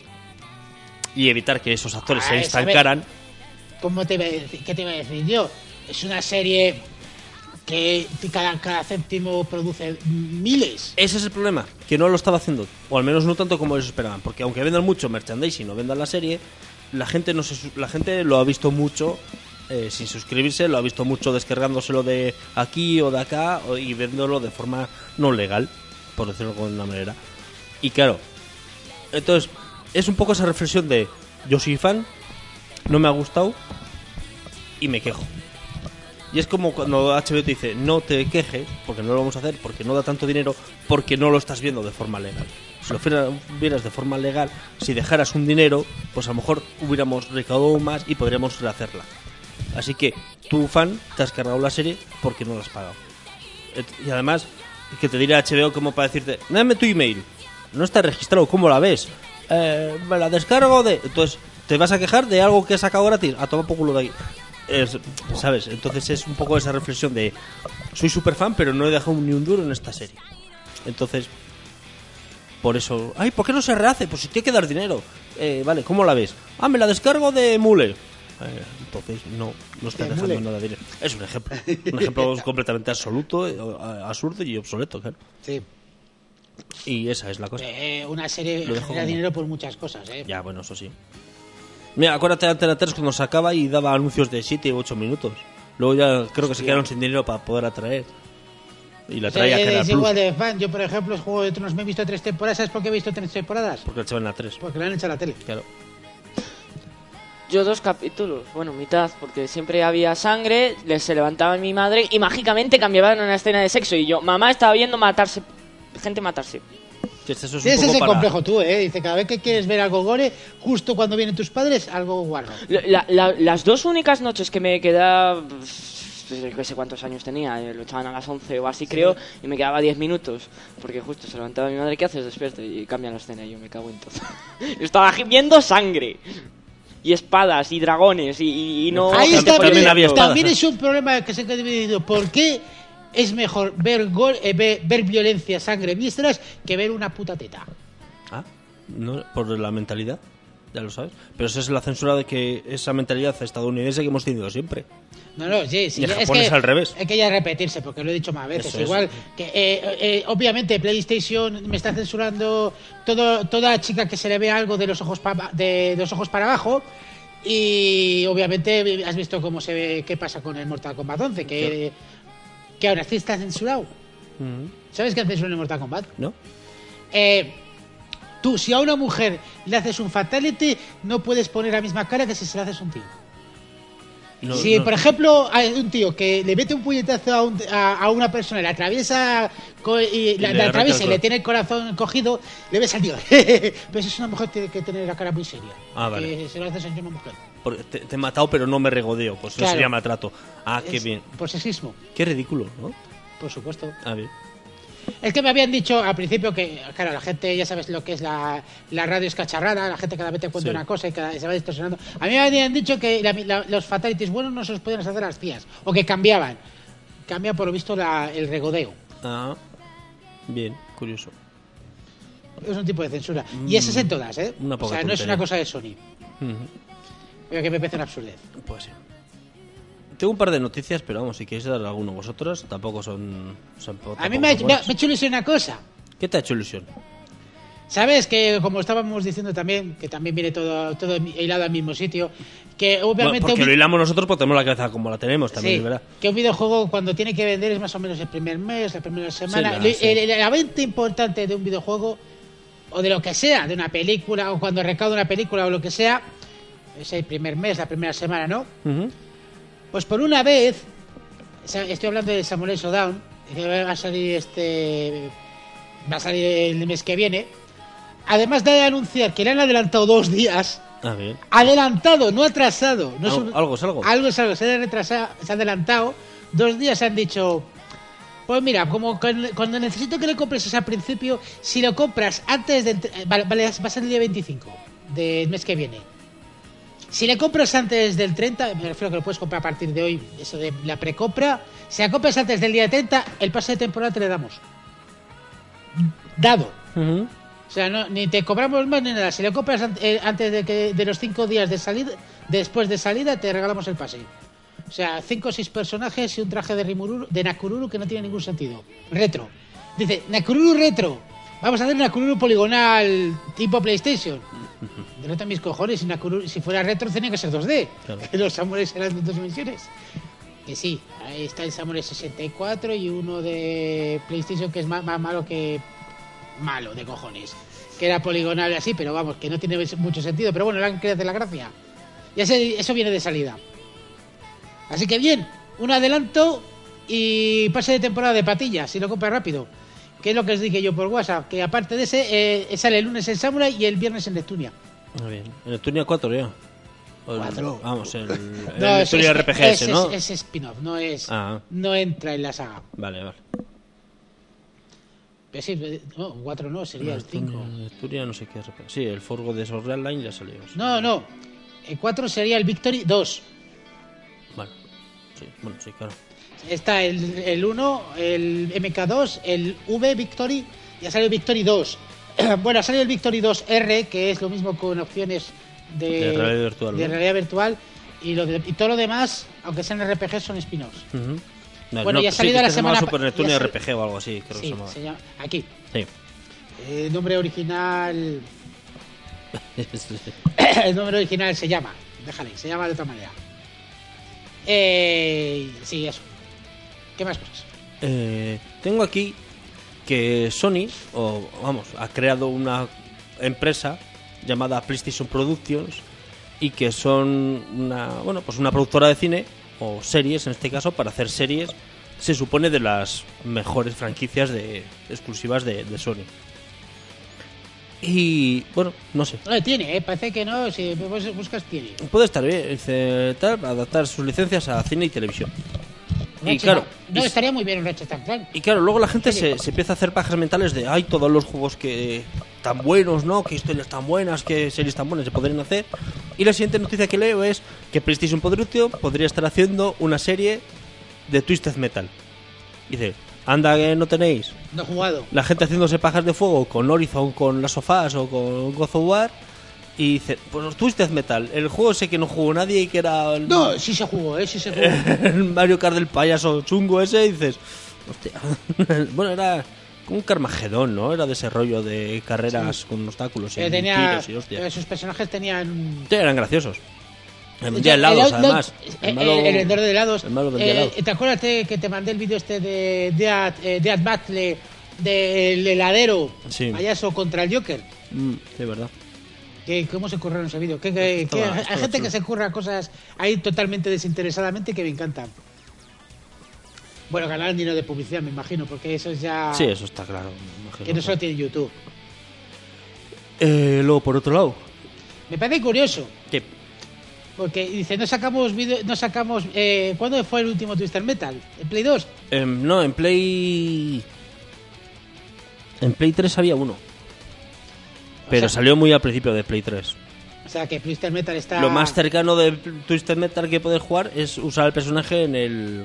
y evitar que esos actores se estancaran.
¿Qué te iba a decir yo? Es una serie que cada céntimo produce miles.
Ese es el problema, que no lo estaba haciendo, o al menos no tanto como ellos esperaban, porque aunque vendan mucho merchandising y no vendan la serie, la gente lo ha visto mucho sin suscribirse, lo ha visto mucho descargándoselo de aquí o de acá y viéndolo de forma no legal, por decirlo de alguna manera. Y claro, entonces es un poco esa reflexión de yo soy fan, no me ha gustado y me quejo. Y es como cuando HBO te dice no te quejes, porque no lo vamos a hacer, porque no da tanto dinero, porque no lo estás viendo de forma legal. Si lo vieras de forma legal, si dejaras un dinero, pues a lo mejor hubiéramos recaudado más y podríamos rehacerla. Así que tú, fan, te has cargado la serie porque no la has pagado. Y además, que te dirá HBO como para decirte, dame tu email, no está registrado, ¿cómo la ves? Me la descargo de... Entonces, ¿te vas a quejar de algo que he sacado gratis? A tomar por culo de ahí. ¿Sabes? Entonces es un poco esa reflexión de soy super fan pero no he dejado ni un duro en esta serie. Entonces por eso, ay, ¿por qué no se rehace? Pues si tiene que dar dinero. Vale, ¿cómo la ves? Ah, me la descargo de Mule. Entonces no está dejando nada de dinero. Es un ejemplo completamente absoluto, absurdo y obsoleto, claro.
Sí.
Y esa es la cosa.
Una serie genera dinero por muchas cosas,
Ya, bueno, eso sí. Mira, acuérdate de Antena 3 cuando sacaba y daba anuncios de 7 u 8 minutos. Luego ya creo que se quedaron sin dinero para poder atraer. Y la traía Canal
es
Plus.
igual de fan. Yo, por ejemplo, el Juego de Tronos me he visto 3 temporadas. ¿Sabes por qué he visto 3 temporadas?
Porque el chaval en la 3.
Porque lo han hecho a la tele.
Claro.
Yo 2 capítulos, bueno, mitad, porque siempre había sangre, se levantaba mi madre y mágicamente cambiaban una escena de sexo. Y yo, mamá, estaba viendo gente matarse.
Eso es
tienes ese complejo tú, Dice, cada vez que quieres ver algo gore, justo cuando vienen tus padres, algo guarro.
Las 2 únicas noches que me quedaba, no sé cuántos años tenía, lo echaban a las 11 o así, sí, creo, y me quedaba 10 minutos, porque justo se levantaba mi madre, ¿qué haces? Despierta, y cambian la escena y yo me cago en todo. Yo estaba viendo sangre y espadas y dragones y no...
Ahí está,
también
es un problema que se ha dividido. ¿Por qué es mejor ver violencia, sangre, vísceras que ver una puta teta?
¿Ah? No, por la mentalidad, ya lo sabes. Pero esa es la censura de que esa mentalidad estadounidense que hemos tenido siempre.
No, sí.
Y en Japón es al revés.
Hay que ya repetirse, porque lo he dicho más veces.
Eso
Igual
es.
que, obviamente, PlayStation me está censurando toda chica que se le vea algo de los ojos de los ojos para abajo. Y obviamente has visto cómo se ve, qué pasa con el Mortal Kombat 11, que ahora sí está censurado. ¿Sabes qué han censurado en el Mortal Kombat?
¿No?
Tú, si a una mujer le haces un fatality, no puedes poner la misma cara que si se le haces un tío.
No,
Si,
no.
por ejemplo, hay un tío que le mete un puñetazo a una persona, le atraviesa
le
atraviesa y
arranca
le
el
tiene el corazón cogido, le ves al tío. Pero si es una mujer, tiene que tener la cara muy seria.
Ah, vale.
Que se lo haces a una mujer.
Porque te he matado, pero no me regodeo. Pues eso
Claro.
sería maltrato. Ah, qué
Es
bien.
Por sexismo,
Qué ridículo, ¿no?
por supuesto.
Ah, bien.
Es que me habían dicho al principio que, claro, la gente ya sabes lo que es la radio escacharrada, la gente cada vez te cuenta
Sí.
una cosa y se va distorsionando. A mí me habían dicho que los fatalities buenos no se los podían hacer las tías, o que cambiaban. Cambia por lo visto el regodeo.
Ah, bien, curioso.
Es un tipo de censura. Y ese es en todas, ¿eh?
Una
O
poca
sea, no es
tontería.
una cosa de Sony. Pero que me parece una absurdez.
Pues sí. Tengo un par de noticias, pero vamos, si queréis dar alguno vosotros, tampoco son
A mí me ha hecho ilusión una cosa.
¿Qué te ha hecho ilusión?
¿Sabes? Que como estábamos diciendo también, que también viene todo hilado al mismo sitio, que
Bueno,
obviamente...
porque lo hilamos nosotros, porque tenemos la cabeza como la tenemos también,
Sí,
¿verdad?
que un videojuego cuando tiene que vender es más o menos el primer mes, la primera semana.
Sí.
La venta importante de un videojuego, o de lo que sea, de una película, o cuando recauda una película o lo que sea, es el primer mes, la primera semana, ¿no?
Ujú.
Pues por una vez, estoy hablando de Samurai Shodown, que va a salir el mes que viene. Además de anunciar que le han adelantado 2 días,
Ah, bien.
adelantado, no atrasado. No
Algo es algo.
Algo es algo, se ha adelantado. 2 días han dicho, pues mira, como cuando necesito que le compres es al principio, si lo compras antes del... Vale, va a ser el día 25 del mes que viene. Si le compras antes del 30, me refiero a que lo puedes comprar a partir de hoy, eso de la precompra. Si la compras antes del día 30, el pase de temporada te le damos. Dado.
Ujú.
O sea, ni te cobramos más ni nada. Si lo compras antes de los 5 días de salida, después de salida, te regalamos el pase. O sea, 5 o 6 personajes y un traje de Nakururu que no tiene ningún sentido. Retro. Dice, Nakururu retro. Vamos a hacer Nakururu poligonal tipo PlayStation. De nota mis cojones, si fuera retro tenía que ser 2D.
Claro.
Que los samuráis eran de 2 dimensiones. Que sí, ahí está el Samurai 64 y uno de PlayStation que es más malo que... Malo, de cojones. Que era poligonal así, pero vamos, que no tiene mucho sentido. Pero bueno, le han querido hacer la gracia. Y eso viene de salida. Así que bien, un adelanto y pase de temporada de patillas, si lo compras rápido. Que es lo que os dije yo por WhatsApp. Que aparte de ese, sale el lunes en Samurai y el viernes en Neptunia.
Ah, bien. En Neptunia 4 ya. O el-
4.
Vamos, el
No,
Neptunia RPGs, ¿no?
Es spin-off,
Ah.
no entra en la saga.
Vale, vale.
Pero sí, no, 4 no, sería el 5.
Neptunia no sé qué RPG. Sí, el Forgo de Sword Art Online ya salió. Sí.
No, el 4 sería el Victory 2.
Bueno, sí, claro.
Está el 1, el MK2, el V Victory y ha salido el Victory 2. Bueno, ha salido el Victory 2R, que es lo mismo con opciones
De realidad virtual,
de
¿no?
realidad virtual. Y todo lo demás, aunque sean RPG, son spin-offs.
Ujú. No,
Bueno, ya ha
sí,
salido
que
la
se llamaba
semana
Super
pa-
Neptunia
ya se-
RPG o algo así, creo que
Sí,
se llamaba.
se llama aquí.
Sí.
El nombre original. El nombre original se llama. Déjale, se llama de otra manera. Sí, eso. ¿Qué más cosas?
Tengo aquí que Sony, ha creado una empresa llamada PlayStation Productions y que son una productora de cine o series, en este caso, para hacer series, se supone, de las mejores franquicias exclusivas de Sony. Y bueno, no sé.
No, tiene, parece que no. Si buscas, tiene.
Puede estar bien, dice, adaptar sus licencias a cine y televisión. Y
Ratchet
claro,
no, estaría muy bien un Ratchet & Clank.
y claro, luego la gente se empieza a hacer pajas mentales de ay, todos los juegos que tan buenos, ¿no? Qué historias tan buenas, qué series tan buenas se podrían hacer. Y la siguiente noticia que leo es que PlayStation Productions podría estar haciendo una serie de Twisted Metal. Y dice, Anda que no tenéis.
No he jugado.
La gente haciéndose pajas de fuego con Horizon, con las sofás o con God of War. Y dice, pues Twisted Metal, el juego ese que no jugó nadie y que era...
No, sí se jugó, sí se jugó.
El Mario Kart del payaso chungo ese, y dices, hostia. Bueno, era como un Carmageddon, ¿no? Era de ese rollo de carreras con obstáculos y tiros y hostias.
Sus personajes tenían...
Sí, eran graciosos. Vendía helados, además.
El vendedor de helados.
El malo vendía helados.
¿Te acuerdas que te mandé el vídeo este de Dead Battle del heladero payaso contra el Joker?
Sí, verdad.
¿Cómo se curraron ese vídeo? Hay gente que se curra cosas ahí totalmente desinteresadamente que me encantan. Bueno, ganar dinero de publicidad, me imagino, porque eso es ya...
Sí, eso está claro.
Que no solo tiene YouTube.
Luego, por otro lado...
Me parece curioso.
¿Qué?
Porque dice, no sacamos vídeo, ¿cuándo fue el último Twisted Metal? ¿En Play 2?
No, en Play 3 había uno. Pero salió muy al principio de Play 3.
O sea que Twisted Metal está...
Lo más cercano de Twisted Metal que puedes jugar es usar el personaje en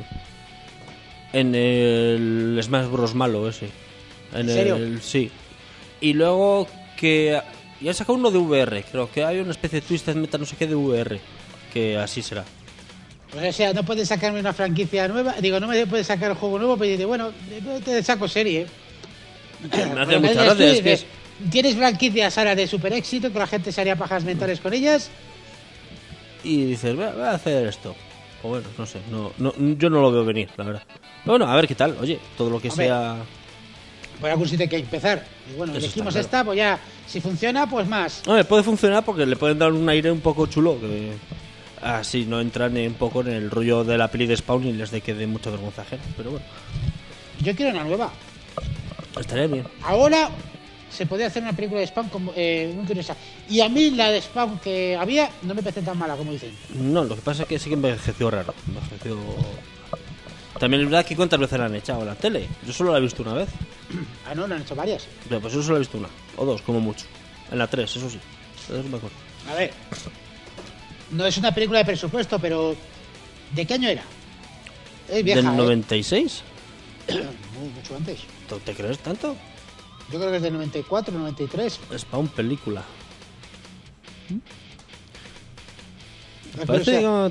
el Smash Bros. Malo ese.
¿En serio?
Sí. Y luego que... Ya he sacado uno de VR. Creo que hay una especie de Twisted Metal no sé qué de VR. Que así será.
O sea, no puedes sacarme una franquicia nueva. Digo, no me puedes sacar un juego nuevo. Pero dice, bueno, te saco serie.
Me hace muchas gracias.
Tienes franquicias ahora de super éxito, que la gente se haría pajas mentales con ellas.
Y dices, voy a hacer esto. O bueno, no sé, yo no lo veo venir, la verdad. Pero bueno, a ver qué tal. Oye, todo lo que sea...
Por algún sitio hay que empezar. Y bueno, elegimos esta, pues ya, si funciona, pues más.
Hombre, puede funcionar porque le pueden dar un aire un poco chulo. Que así no entran un poco en el rollo de la peli de Spawn y les de que dé mucha vergüenza ajena. Pero bueno.
Yo quiero una nueva.
Estaría bien.
Ahora... se podía hacer una película de Spawn muy curiosa. Y a mí la de Spawn que había no me parece tan mala como dicen.
No, lo que pasa es que sí que envejeció raro. También es verdad que cuántas veces la han echado en la tele. Yo solo la he visto una vez.
Ah, no, la han hecho varias.
Pero pues yo solo he visto una. O dos, como mucho. En la 3, eso sí. Eso me acuerdo.
A ver. No es una película de presupuesto, pero... ¿de qué año era? Es vieja,
¿Del 96?
Mucho antes.
¿Te crees tanto?
Yo creo que es del 94, 93.
Spawn película.
Me
parece como...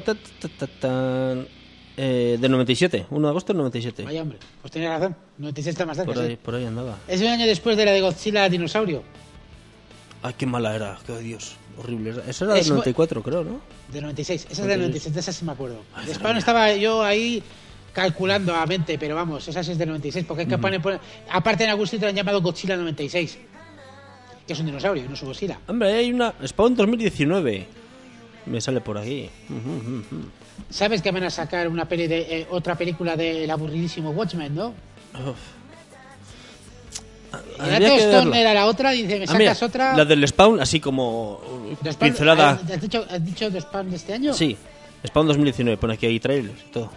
del 97, 1 de agosto del 97.
Vaya hombre, pues tenía razón. 96 está más cerca.
Por ahí andaba.
Es un año después de la de Godzilla Dinosaurio.
Ay, qué mala era, qué Dios, horrible. Esa era del 94, creo, ¿no?
Del 96, esa es del 96, de esa sí me acuerdo. Ay, de Spawn estaba yo ahí calculando a mente, pero vamos, esa sí es del 96, porque es que aparte en algún sitio lo han llamado Godzilla 96, que es un dinosaurio, no es un Godzilla.
Hombre, hay una Spawn 2019, me sale por aquí.
¿Sabes que van a sacar una peli de otra película del aburridísimo Watchmen, no? Era Stone era la otra, dice, me sacas otra.
La del Spawn, así como pincelada.
¿Has dicho de Spawn de este año?
Sí, Spawn 2019, pone aquí hay trailers y todo.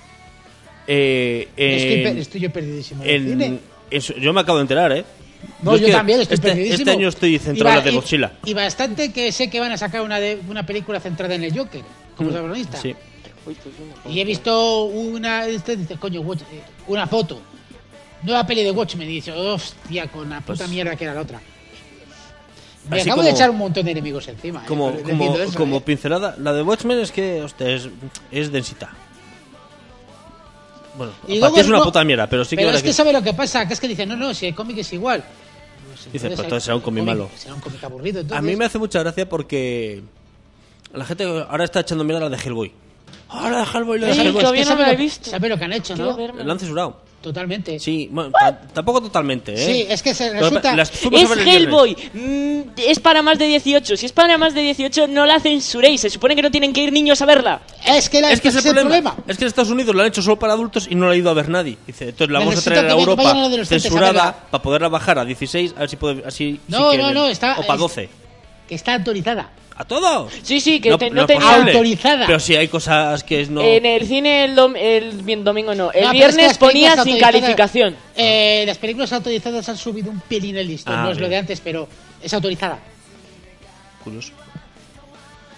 Estoy yo perdidísimo.
Yo me acabo de enterar, ¿eh?
No, yo también estoy perdidísimo.
Este año estoy centrado en la de Godzilla.
Y bastante que sé que van a sacar una película centrada en el Joker, como protagonista.
Sí.
Y he visto dice, coño, una foto. Nueva peli de Watchmen. Y dice, hostia, con la puta mierda que era la otra. Me acabo de echar un montón de enemigos encima.
Como pincelada, la de Watchmen es que, hostia, es densita. Bueno, para ti es una puta mierda, pero sí que...
Pero es que sabe lo que pasa, que es que dice, no, si el cómic es igual. Pues
dice, pues entonces será un cómic malo.
Será un cómic aburrido, entonces.
A mí me hace mucha gracia porque la gente ahora está echando mierda a la de Hellboy. Ahora de Hellboy,
todavía no la he visto.
¿Sabes lo que han hecho, no?
Lo han censurado.
Totalmente.
Sí, bueno, tampoco totalmente, ¿eh?
Sí, es que se resulta...
Es Hellboy, es para más de 18. Si es para más de 18, no la censuréis. Se supone que no tienen que ir niños a verla.
Es que ese es el problema.
Es que en Estados Unidos la han hecho solo para adultos y no la ha ido a ver nadie. Dice, entonces la vamos a traer a Europa censurada para poderla bajar a 16, a ver si puede...
No, está...
O para 12.
Que está autorizada.
¿A todos?
Sí, que no
tenía autorizada.
Pero si hay cosas que no...
En el cine el domingo no. El viernes ponía sin calificación.
Las películas autorizadas han subido un pelín el listón. No es lo de antes, pero es autorizada.
Curioso.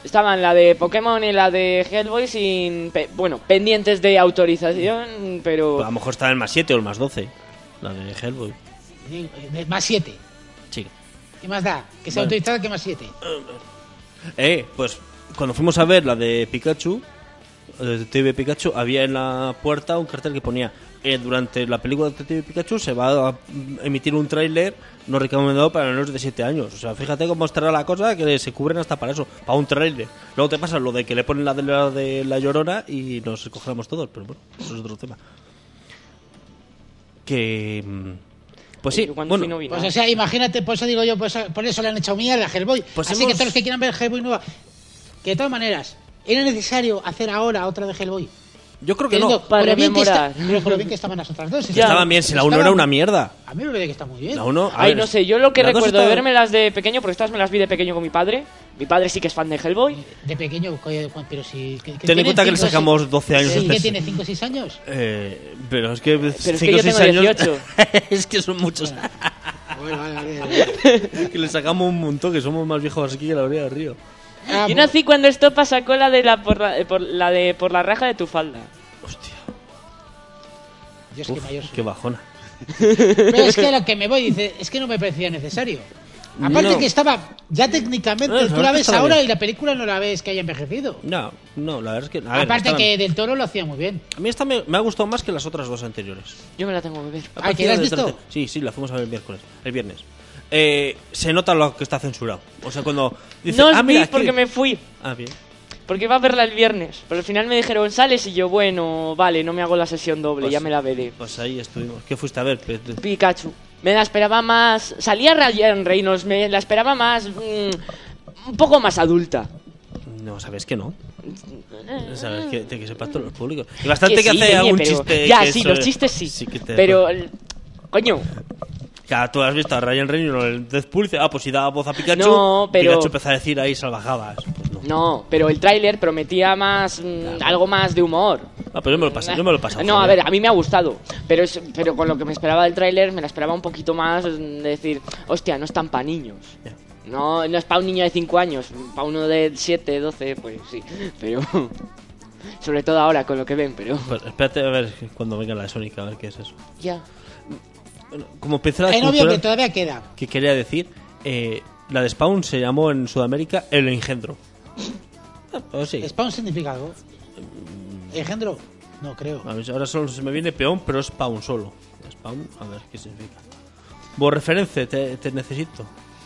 Estaban la de Pokémon y la de Hellboy pendientes de autorización, pero...
A lo mejor está el más 7 o el más 12, la de Hellboy.
Más 7.
Sí.
¿Qué más da? Que sea autorizada que más 7.
Pues cuando fuimos a ver la de Pikachu, Detective Pikachu, había en la puerta un cartel que ponía durante la película de Detective Pikachu se va a emitir un tráiler no recomendado para menores de 7 años. O sea, fíjate cómo estará la cosa, que se cubren hasta para eso, para un tráiler. Luego te pasa lo de que le ponen la de la Llorona y nos cogeremos todos, pero bueno, eso es otro tema. Que... Pues sí,
bueno,
pues o sea, imagínate, por eso digo yo, pues por eso le han echado mierda a Hellboy.
Pues
así que todos los que quieran ver Hellboy nueva, que de todas maneras, ¿era necesario hacer ahora otra de Hellboy?
Yo creo que no.
Para rememorar.
Pero por lo bien que estaban las otras dos.
Estaban bien, si la 1 era una mierda.
A mí me parece que está muy bien.
La 1...
Ay, no sé, yo lo que recuerdo de verme las de pequeño, porque estas me las vi de pequeño con mi padre. Mi padre sí que es fan de Hellboy.
De pequeño, pero si...
Ten en cuenta que le sacamos 12 años.
¿Sí que tiene 5 o 6 años?
Pero es que...
Pero es que yo tengo 18.
Es que son muchos.
Bueno, vale.
Que le sacamos un montón, que somos más viejos aquí que la orilla del río.
Yo nací cuando Estopa sacó la de por la raja de tu falda.
Hostia.
Yo es que mayor soy.
Qué bajona.
Pero es que a lo que me voy, dice, es que no me parecía necesario. Aparte que estaba, ya técnicamente, tú la ves ahora y la película no la ves que haya envejecido.
No, la verdad es que...
Aparte que Del Toro lo hacía muy bien.
A mí esta me ha gustado más que las otras dos anteriores.
Yo me la tengo que ver.
Ah, ¿que la has visto?
Sí, la fuimos a ver el viernes. Se nota lo que está censurado. O sea, cuando dice,
No os
mira,
vi porque me fui.
Bien.
Porque iba a verla el viernes. Pero al final me dijeron, sales, y yo, bueno, vale, no me hago la sesión doble,
Pues,
ya me la veré.
Pues ahí estuvimos. ¿Qué fuiste a ver?
Pikachu. Me la esperaba más... Salía Ryan Reynolds, me la esperaba más... un poco más adulta.
No, sabes que no. Sabes que sepas todos los públicos. Y bastante que
sí,
hace algún
pero...
chiste.
Ya,
que
sí,
eso,
los chistes sí.
que te...
Pero... Coño...
Claro, tú has visto a Ryan Reynolds en Deadpool y dice, pues si daba voz a Pikachu,
No, pero...
Pikachu empezó a decir ahí salvajadas. Pues no.
No, pero el tráiler prometía más... algo más de humor.
Pues yo me lo he pasado.
No, a ver, a mí me ha gustado. Pero con lo que me esperaba del tráiler, me la esperaba un poquito más de decir, hostia, no es tan para niños.
Yeah.
No es para un niño de 5 años, para uno de 7, 12, pues sí. Pero... sobre todo ahora, con lo que ven, pero...
Pues espérate a ver cuando venga la de Sonic, a ver qué es eso.
Ya.
Bueno, como pinceladas
En noviembre
culturales
todavía queda.
que quería decir, la de Spawn se llamó en Sudamérica El Engendro. Pues sí.
¿Spawn significa algo? ¿Engendro? No, creo.
A ver, ahora solo se me viene peón, pero Spawn solo. Spawn, a ver qué significa. Vos referencia, te necesito.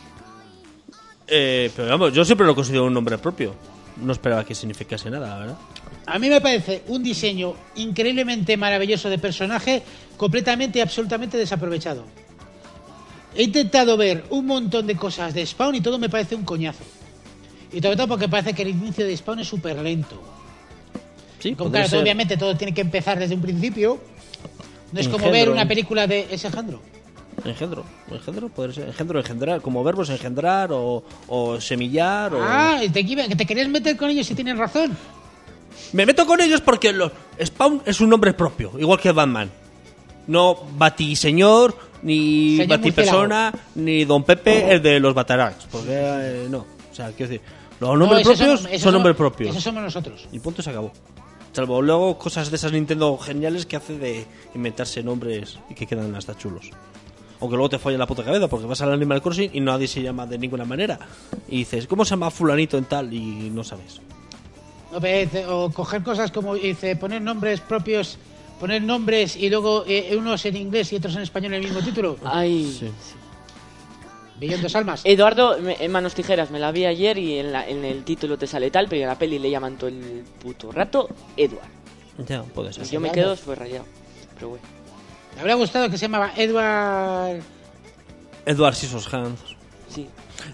Pero vamos, yo siempre lo considero un nombre propio. No esperaba que significase nada, la verdad.
A mí me parece un diseño increíblemente maravilloso de personaje, completamente y absolutamente desaprovechado. He intentado ver un montón de cosas de Spawn y todo me parece un coñazo. Y sobre todo porque parece que el inicio de Spawn es súper lento.
Sí,
Como
podría
claro,
ser.
obviamente todo tiene que empezar desde un principio. No es como
Engendro.
ver una película de ese engendro.
Engendro podría ser. Engendrar, como verbos engendrar o semillar o...
Ah, que te querías meter con ellos si tienen razón.
Me meto con ellos porque Spawn es un nombre propio, igual que Batman. No Batiseñor, ni
Señor
Batipersona, ni Don Pepe, el de los Bataraks. Porque no. O sea, quiero decir, los nombres
No, esos
propios son nombres propios.
Esos somos nosotros.
Y punto, se acabó. Salvo luego cosas de esas Nintendo geniales que hace de inventarse nombres y que quedan hasta chulos. Aunque luego te falla la puta cabeza porque vas al Animal Crossing y nadie se llama de ninguna manera. Y dices, ¿cómo se llama fulanito en tal? Y no sabes.
O coger cosas como dice, poner nombres propios, poner nombres y luego unos en inglés y otros en español en el mismo título.
Ay...
Sí.
Billón dos almas.
Eduardo, en Manos Tijeras, me la vi ayer y en el título te sale tal, pero en la peli le llaman todo el puto rato Edward.
Ya, puede ser.
Y yo me quedo fue rayado. Pero bueno.
Me habría gustado que se llamaba Edward.
Edward Scissorhands.
Sí.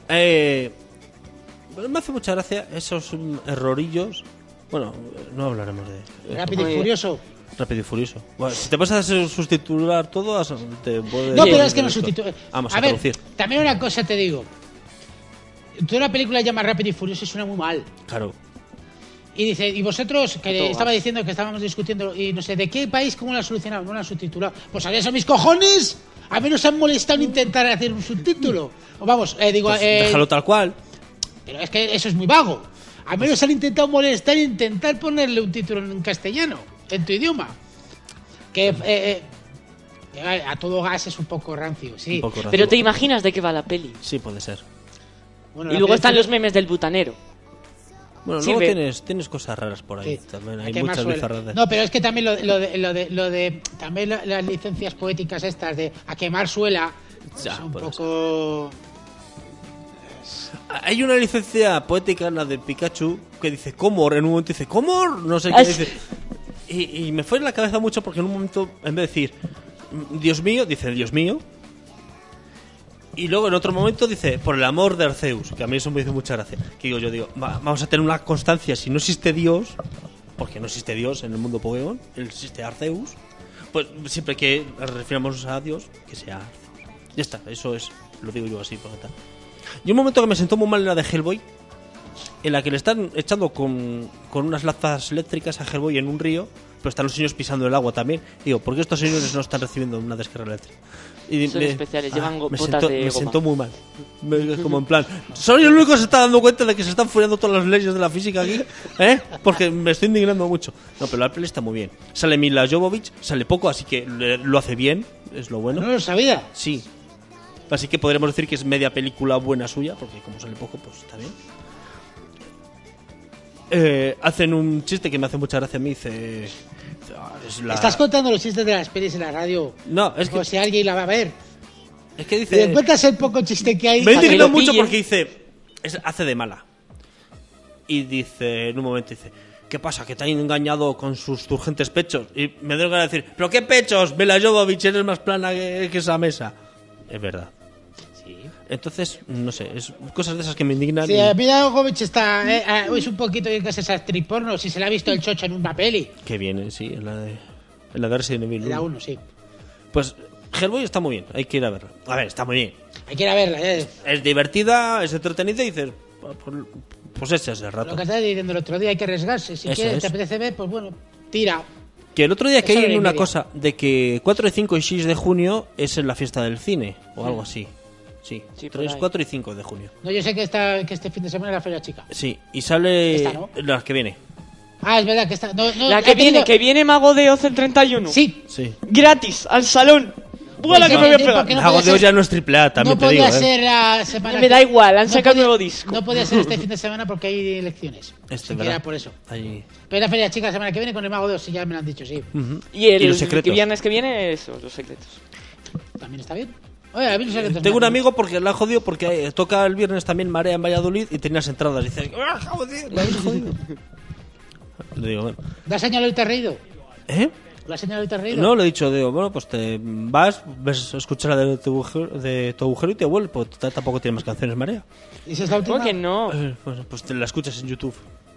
Me hace mucha gracia esos errorillos. Bueno, no hablaremos de
Rápido y
Oye.
Furioso.
Rápido y Furioso. Bueno, si te vas a sustituir todo, te puedes...
No, pero es que no sustituye.
Vamos a
ver,
traducir.
también una cosa te digo. Toda la película llama Rápido y Furioso y suena muy mal.
Claro.
Y dice, y vosotros, que
Todo
estaba
gas.
diciendo que estábamos discutiendo, y no sé, ¿de qué país cómo lo han solucionado? No lo han subtitulado. Pues a eso mis cojones. A mí no se han molestado en intentar hacer un subtítulo. O vamos, digo,
Pues déjalo tal cual.
pero es que eso es muy vago. Al menos han intentado molestar e intentar ponerle un título en castellano, en tu idioma. Que a todo gas es un poco rancio, sí.
Un poco rancio.
Pero ¿te imaginas de qué va la peli?
Sí, puede ser.
Bueno,
Y luego están los memes del butanero.
Bueno,
Sirve.
luego tienes cosas raras por ahí.
Sí.
También
A
hay
quemar
muchas
suelo.
bizarradas.
No, pero es que también también las licencias poéticas estas de a quemar suela
Ya,
son un
puede
poco...
Hay una licencia poética, la de Pikachu, que dice Comor, en un momento dice Comor, no sé
Ah,
qué
sí.
dice. Y me fue en la cabeza mucho porque en un momento, en vez de decir Dios mío, dice Dios mío. Y luego en otro momento dice por el amor de Arceus, que a mí eso me hizo mucha gracia. Que digo, vamos a tener una constancia, si no existe Dios, porque no existe Dios en el mundo Pokémon, existe Arceus, pues siempre que refiramos a Dios, que sea Arceus. Ya está, eso es, lo digo yo así por tal. Y un momento que me sentó muy mal era de Hellboy, en la que le están echando con unas lazas eléctricas a Hellboy en un río, pero están los niños pisando el agua también. Digo, ¿por qué estos señores no están recibiendo una descarga eléctrica? Y
Son especiales, llevan botas de
me
goma.
sentó muy mal. Como en plan, soy el único que se está dando cuenta de que se están furiando todas las leyes de la física aquí, ¿eh? Porque me estoy indignando mucho. No, pero la peli está muy bien. Sale Mila Jovovich, sale poco, así que lo hace bien, es lo bueno.
No lo sabía.
Sí. Así que podríamos decir que es media película buena suya, porque como sale poco, pues está bien. Hacen un chiste que me hace mucha gracia a mí, dice...
Estás contando los chistes de las pelis en la radio.
No, es
Como
que,
si alguien la va a ver.
es que
¿Te
dice...
cuentas el poco chiste que hay?
Me
Para que
indigna
lo
mucho
pillen.
porque dice... hace de mala. Y dice, en un momento dice... ¿Qué pasa? ¿Que te han engañado con sus turgentes pechos? Y me doy ganas de decir... ¿Pero qué pechos? Mila Jovovich, eres más plana que esa mesa. Es verdad.
Sí.
Entonces, no sé, es cosas de esas que me indignan.
Sí,
y-
Mila Jovovich está... es un poquito que es esa actriz porno. Si se la ha visto el chocho en una peli.
Que viene, sí, en la de Resident Evil.
La
1.
1, sí.
Pues Hellboy está muy bien, hay que ir a verla. A ver, está muy bien.
Hay que ir a verla.
Es divertida, es entretenida y dices, pues ese es el
Lo
rato.
que estaba diciendo el otro día, hay que arriesgarse. Si
Eso
quieres,
es.
te apetece ver, pues bueno, tira.
Que el otro día
Eso
caí
era
en
la
una
envidia.
cosa de que 4, 5 y 6 de junio es en la fiesta del cine o algo así. Sí,
Sí, por
3,
ahí.
4 y 5 de junio.
No, yo sé que que este fin de semana es la Feria Chica.
Sí, y sale
Esta, ¿no?
la que viene.
Ah, es verdad que está... No,
La
ha
que
tenido-
viene Mago de Oz el 31.
Sí.
Sí.
Gratis, al salón. ¡Buena
Sí,
que me voy a
sí,
pegar!
porque no
Hago
podía
de hoy
ser-
ya no es triple A, también
no
te digo.
podía ser la semana...
Me da
que-
igual, han
no
sacado
podía-
nuevo disco.
No podía ser este fin de semana porque hay elecciones.
Este,
Así que
¿verdad?
era por eso.
Ahí.
Pero la Feria Chica la semana que viene con el Mago de Oz, sí, ya me lo han dicho, sí.
Ujú.
Y el
los secretos.
viernes que viene, eso, los secretos.
También está bien. Oye, a mí los secretos
Tengo un
me-
amigo porque la ha jodido porque toca el viernes también Marea en Valladolid y tenías entradas. Dice, ¡ah, joder! La habéis jodido. Le digo, bueno.
¿La has señalado y te has reído?
¿Eh?
¿La has señalado y te has reído?
No, le he dicho, digo, bueno, pues te vas, escuchas la de tu agujero y te vuelves, pues total, tampoco tiene más canciones Marea.
¿Y si es la última?
¿Cómo que no?
Pues te la escuchas en YouTube.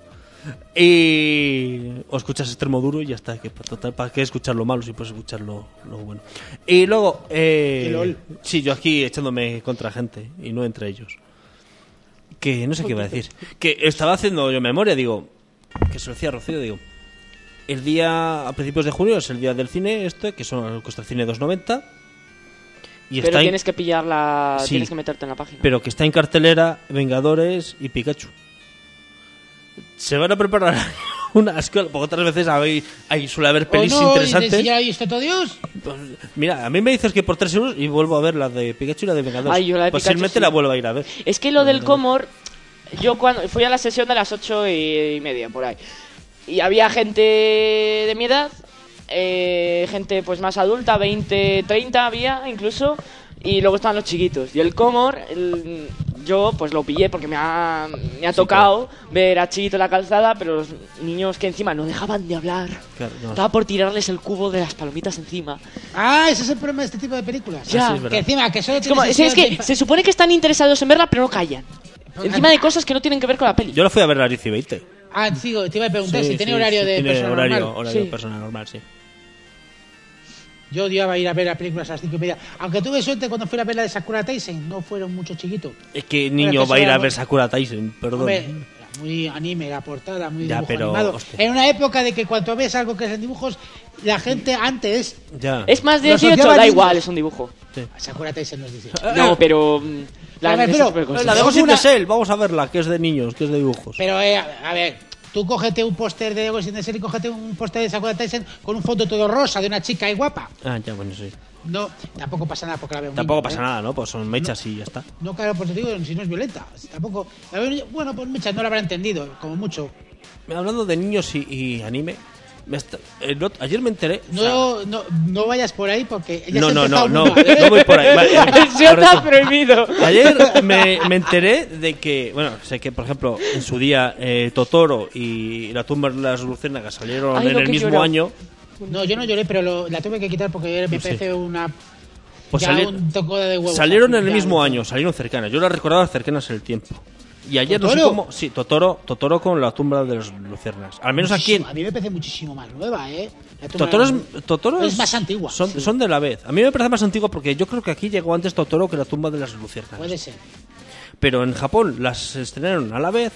O escuchas Extremo Duro y ya está. Que total, ¿para qué escuchar lo malo si puedes escuchar lo bueno? Y luego,
Y LOL.
sí, yo aquí echándome contra gente y no entre ellos. Que no sé qué iba a decir. Que estaba haciendo yo memoria, digo, que se lo decía a Rocío, digo, el día a principios de junio es el día del cine, que son cuesta el cine 2,90. Y
Pero
está
tienes que pillarla,
Sí.
tienes que meterte en la página.
pero que está en cartelera Vengadores y Pikachu. Se van a preparar una escuela, porque otras veces ahí suele haber
¿O
pelis
no?
interesantes.
¿Y si ya ha visto todo Dios?
Pues, mira, a mí me dices que por 3 euros y vuelvo a ver la de Pikachu y la de Vengadores.
Ay, yo la de
Posiblemente
Pikachu, sí.
la vuelva a ir a ver.
Es que lo del Comor, yo cuando fui a la sesión de las 8:30 por ahí, y había gente de mi edad, gente pues más adulta, 20, 30 había incluso, y luego estaban los chiquitos. Y el Comor, yo pues lo pillé porque me ha tocado ver a Chiquito en la calzada, pero los niños que encima no dejaban de hablar.
Claro, no.
Estaba por tirarles el cubo de las palomitas encima.
Ah, ese es el problema de este tipo de películas.
Ya.
sí, es verdad.
Que encima, que solo
Es como,
tienes
es que
sesiones de-
se supone que están interesados en verla, pero no callan. Encima de cosas que no tienen que ver con la peli.
Yo la fui a ver a las 10 y 20.
Ah, sigo, te iba a preguntar
Sí,
si tiene
sí,
horario
sí,
de
tiene
persona
horario,
normal.
horario
Sí.
persona normal, sí.
Yo odiaba ir a ver a películas a las 5:30. Aunque tuve suerte cuando fui a ver la de Sakura Taisen, no fueron mucho chiquitos.
Es que niño
que
va a ir a
sea-
ver Sakura Tyson, perdón.
Hombre, muy anime la portada, muy
Ya,
dibujo
pero,
animado.
hostia.
En una época de que cuando ves algo que es en dibujos, la gente antes...
Ya.
Es más de
Los
18,
ociaban
da
niños.
igual, es un dibujo.
Sakura Tyson nos dice.
No, pero...
A ver,
ese
pero-
tipo de cosas.
La de
Luego
Ghost in
una-
the Shell, vamos a verla, que es de niños, que es de dibujos.
Pero, a ver, tú cógete un póster de Ghost in the Shell y cógete un póster de Sakura Tyson con un fondo todo rosa de una chica ahí guapa.
Ah, ya, bueno, sí.
No, tampoco pasa nada porque la veo un
Tampoco
niño,
pasa nada, ¿no? Pues son mechas y ya está.
No, claro, pues te digo, si no es violenta. Tampoco. La veo un niño- bueno, pues Mecha no la habrá entendido, como mucho.
Hablando de niños y anime, ayer me enteré...
No vayas por ahí porque ella
No,
se ha
no,
empezado
no,
muy
no,
mal.
no voy por ahí. Vale,
Eso está
correcto.
prohibido.
Ayer me enteré de que, bueno, sé que, por ejemplo, en su día Totoro y La tumba de las luciérnagas salieron
Ay,
en
lo
el
que
mismo
lloró.
año.
No, yo no lloré, pero la tuve que quitar porque me
Sí.
parece una.
Pues
ya un toco de huevos.
salieron en el
Ya,
mismo
ya.
año, salieron cercanas. Yo las recordaba cercanas en el tiempo. Y ayer no sé
¿Totoro?
cómo... Sí, Totoro con La tumba de las luciérnagas. Al menos aquí en...
Muchísimo, a mí me parece muchísimo más nueva, ¿eh? La tumba
Totoro
es más antigua.
Son de la vez. A mí me parece más antigua porque yo creo que aquí llegó antes Totoro que La tumba de las luciérnagas.
Puede ser.
Pero en Japón las estrenaron a la vez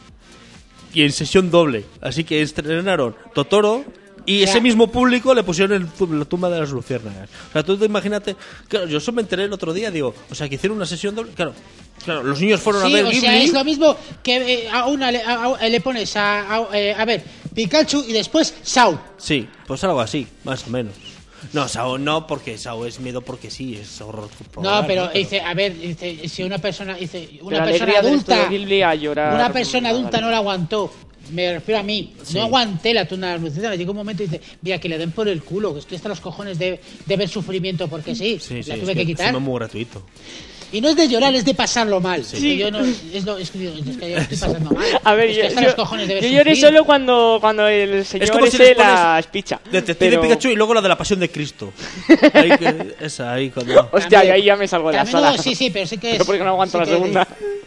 y en sesión doble. Así que estrenaron Totoro y ese
Ya.
mismo público le pusieron La tumba de las luciérnagas. O sea, tú te imagínate... Claro, yo eso me enteré el otro día, digo... O sea, que hicieron una sesión doble... Claro, los niños fueron
Sí,
a ver
o sea,
Ghibli.
es lo mismo que a una le pones a ver Pikachu y después Sao.
Sí, pues algo así, más o menos. No, Sao no, porque Sao es miedo porque sí, es horror.
No, pero dice, a ver, dice, si una persona dice
Pero
una
la
persona
alegría del
adulta,
estudio Ghibli a llorar.
una persona adulta no la aguantó. Me refiero a mí,
Sí.
no aguanté la tuna de las luciérnagas. Llegó un momento y dice, mira, que le den por el culo, que estoy hasta los cojones de ver sufrimiento porque sí,
Sí,
la
sí,
tuve
es
que quitar.
Es muy gratuito.
Y no es de llorar, es de pasarlo mal. Que yo no, es que digo, es que yo estoy pasando mal.
A ver,
Estoy hasta los cojones de ver
yo lloré
sufrir.
solo cuando el señor
como si
ese
les pones
la espicha.
Detective
Pero-
Pikachu y luego la de la Pasión de Cristo. Ahí esa, ahí cuando...
Hostia,
También-
ahí ya me salgo de la
también,
sala.
no, sí, pero sí que es.
Pero porque no aguanto
sí
la
que-
segunda.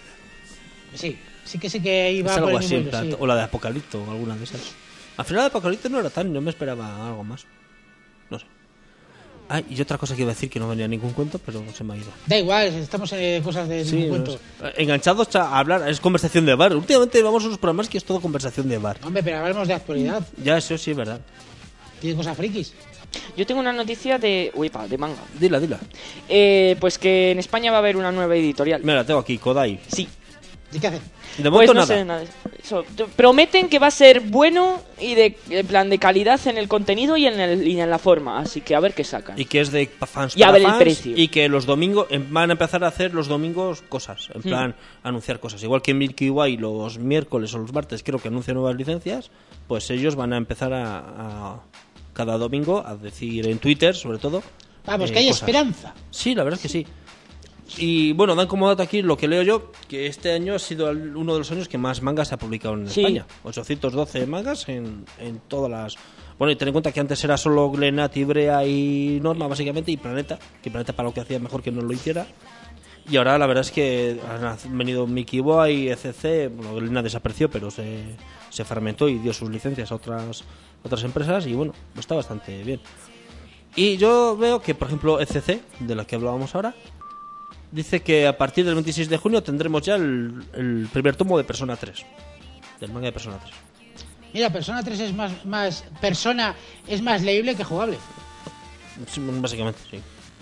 Sí que iba
Es
por
algo
el
así,
mismo
en
hilo,
plan,
sí.
o la de Apocalipto o alguna de esas. Al final de Apocalipto no era tan, no me esperaba algo más. No sé. Ah, y otra cosa que iba a decir que no venía a ningún cuento, pero se me ha ido.
Da igual, estamos en cosas de
Sí,
ningún cuento.
enganchados a hablar, es conversación de bar. Últimamente vamos a unos programas que es todo conversación de bar.
Hombre, pero hablamos de actualidad.
Ya, eso sí es verdad.
Tiene cosas frikis.
Yo tengo una noticia de... Uepa, de manga.
Dila.
Pues que en España va a haber una nueva editorial.
Mira, la tengo aquí, Kodai.
Sí.
¿Y qué hacen?
De
Pues
momento
no
nada.
sé nada de eso. Prometen que va a ser bueno y en plan de calidad en el contenido y en la forma. Así que a ver qué sacan.
Y que es de fans
Y a
para
ver el
fans,
precio.
y que los domingos van a empezar a hacer los domingos cosas, en plan anunciar cosas. Igual que Milky Way los miércoles o los martes creo que anuncian nuevas licencias, pues ellos van a empezar a cada domingo a decir en Twitter, sobre todo.
Vamos, que hay
cosas.
esperanza.
Sí, la verdad es que sí. Y bueno, dan como dato aquí lo que leo yo, que este año ha sido uno de los años que más mangas se ha publicado en
Sí.
España. 812 mangas en todas las... Bueno, y ten en cuenta que antes era solo Glenat, Ibrea y Norma, básicamente, y Planeta, que Planeta para lo que hacía mejor que no lo hiciera. Y ahora la verdad es que han venido Mickey Boy, ECC, bueno, Glenat desapareció, pero se fermentó y dio sus licencias a otras empresas, y bueno, está bastante bien. Y yo veo que, por ejemplo, ECC, de la que hablábamos ahora, dice que a partir del 26 de junio tendremos ya el primer tomo de Persona 3. Del manga de Persona 3.
Mira, Persona 3 es más Persona es más leíble que jugable.
Sí, básicamente, sí.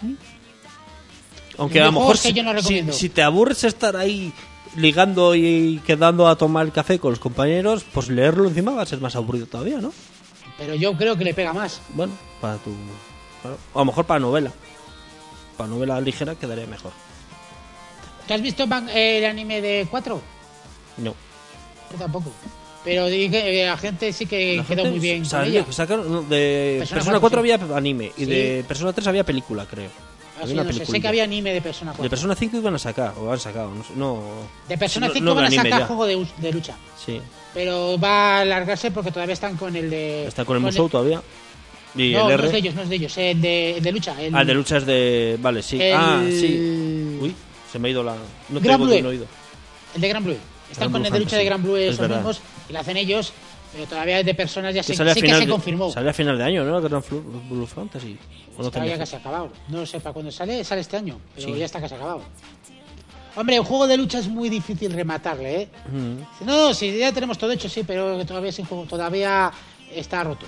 Aunque a lo
Videojuegos
mejor
que yo no recomiendo.
si te aburres estar ahí ligando y quedando a tomar el café con los compañeros, pues leerlo encima va a ser más aburrido todavía, ¿no?
Pero yo creo que le pega más.
Bueno, para tu... claro. O a lo mejor para novela. Para novela ligera quedaría mejor.
¿Tú has visto el anime de 4?
No.
Yo tampoco. Pero dije, la gente sí que
La
quedó
gente
muy bien con
salió-
ella.
sacaron, no, de
Persona
Persona
4
4 había anime y
Sí.
de Persona 3 había película, creo.
Así
Había una
no sé, sé
peliculilla.
que había anime de Persona 4.
De Persona 5 iban a sacar, o han sacado, no sé, no...
De Persona
no-
5
no
van a
anime
sacar
ya.
juego de lucha.
Sí,
Pero va a alargarse porque todavía están con el de...
está con el Musou todavía. Y
No,
el
no
R...
es de ellos, no es de ellos. El de lucha.
Ah, el de lucha es de... Vale, sí.
El-
Ah, sí. Uy, se me ha ido la... No
Gran
tengo
Blue.
un oído.
El de Gran Blue. Están
Gran
con
Blue
el de lucha
Fantasy.
de Gran Blue
Es
esos
verdad.
mismos y lo hacen ellos. Pero todavía es de personas ya
Que
sé,
sale a
sé que
final
se
de-
confirmó.
Sale a final de año, ¿no? El Gran Blue Fantasy. ¿O no
Está
tenía
ya
fecha?
casi acabado. No sé para cuándo sale este año. Pero
Sí.
ya está casi acabado. Hombre, un juego de lucha es muy difícil rematarle, ¿eh? No, si ya tenemos todo hecho, sí, pero todavía sin juego, todavía está roto.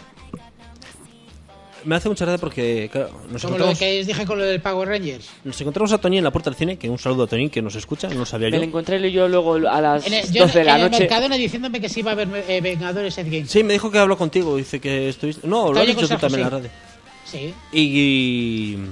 Me hace mucha gracia porque, claro,
Como lo que os dije con lo del Power Rangers.
nos encontramos a Toñi en la puerta del cine, que un saludo a Toñi que nos escucha, no lo sabía
Me
yo.
lo encontré yo luego a las 12
Yo
de la
en el
noche.
Mercadona diciéndome que sí iba a haber Vengadores Endgame.
Sí, me dijo que habló contigo, dice que estuviste... No, lo has
Estaba yo
dicho
con
tú también en la
Sergio,
radio.
Sí.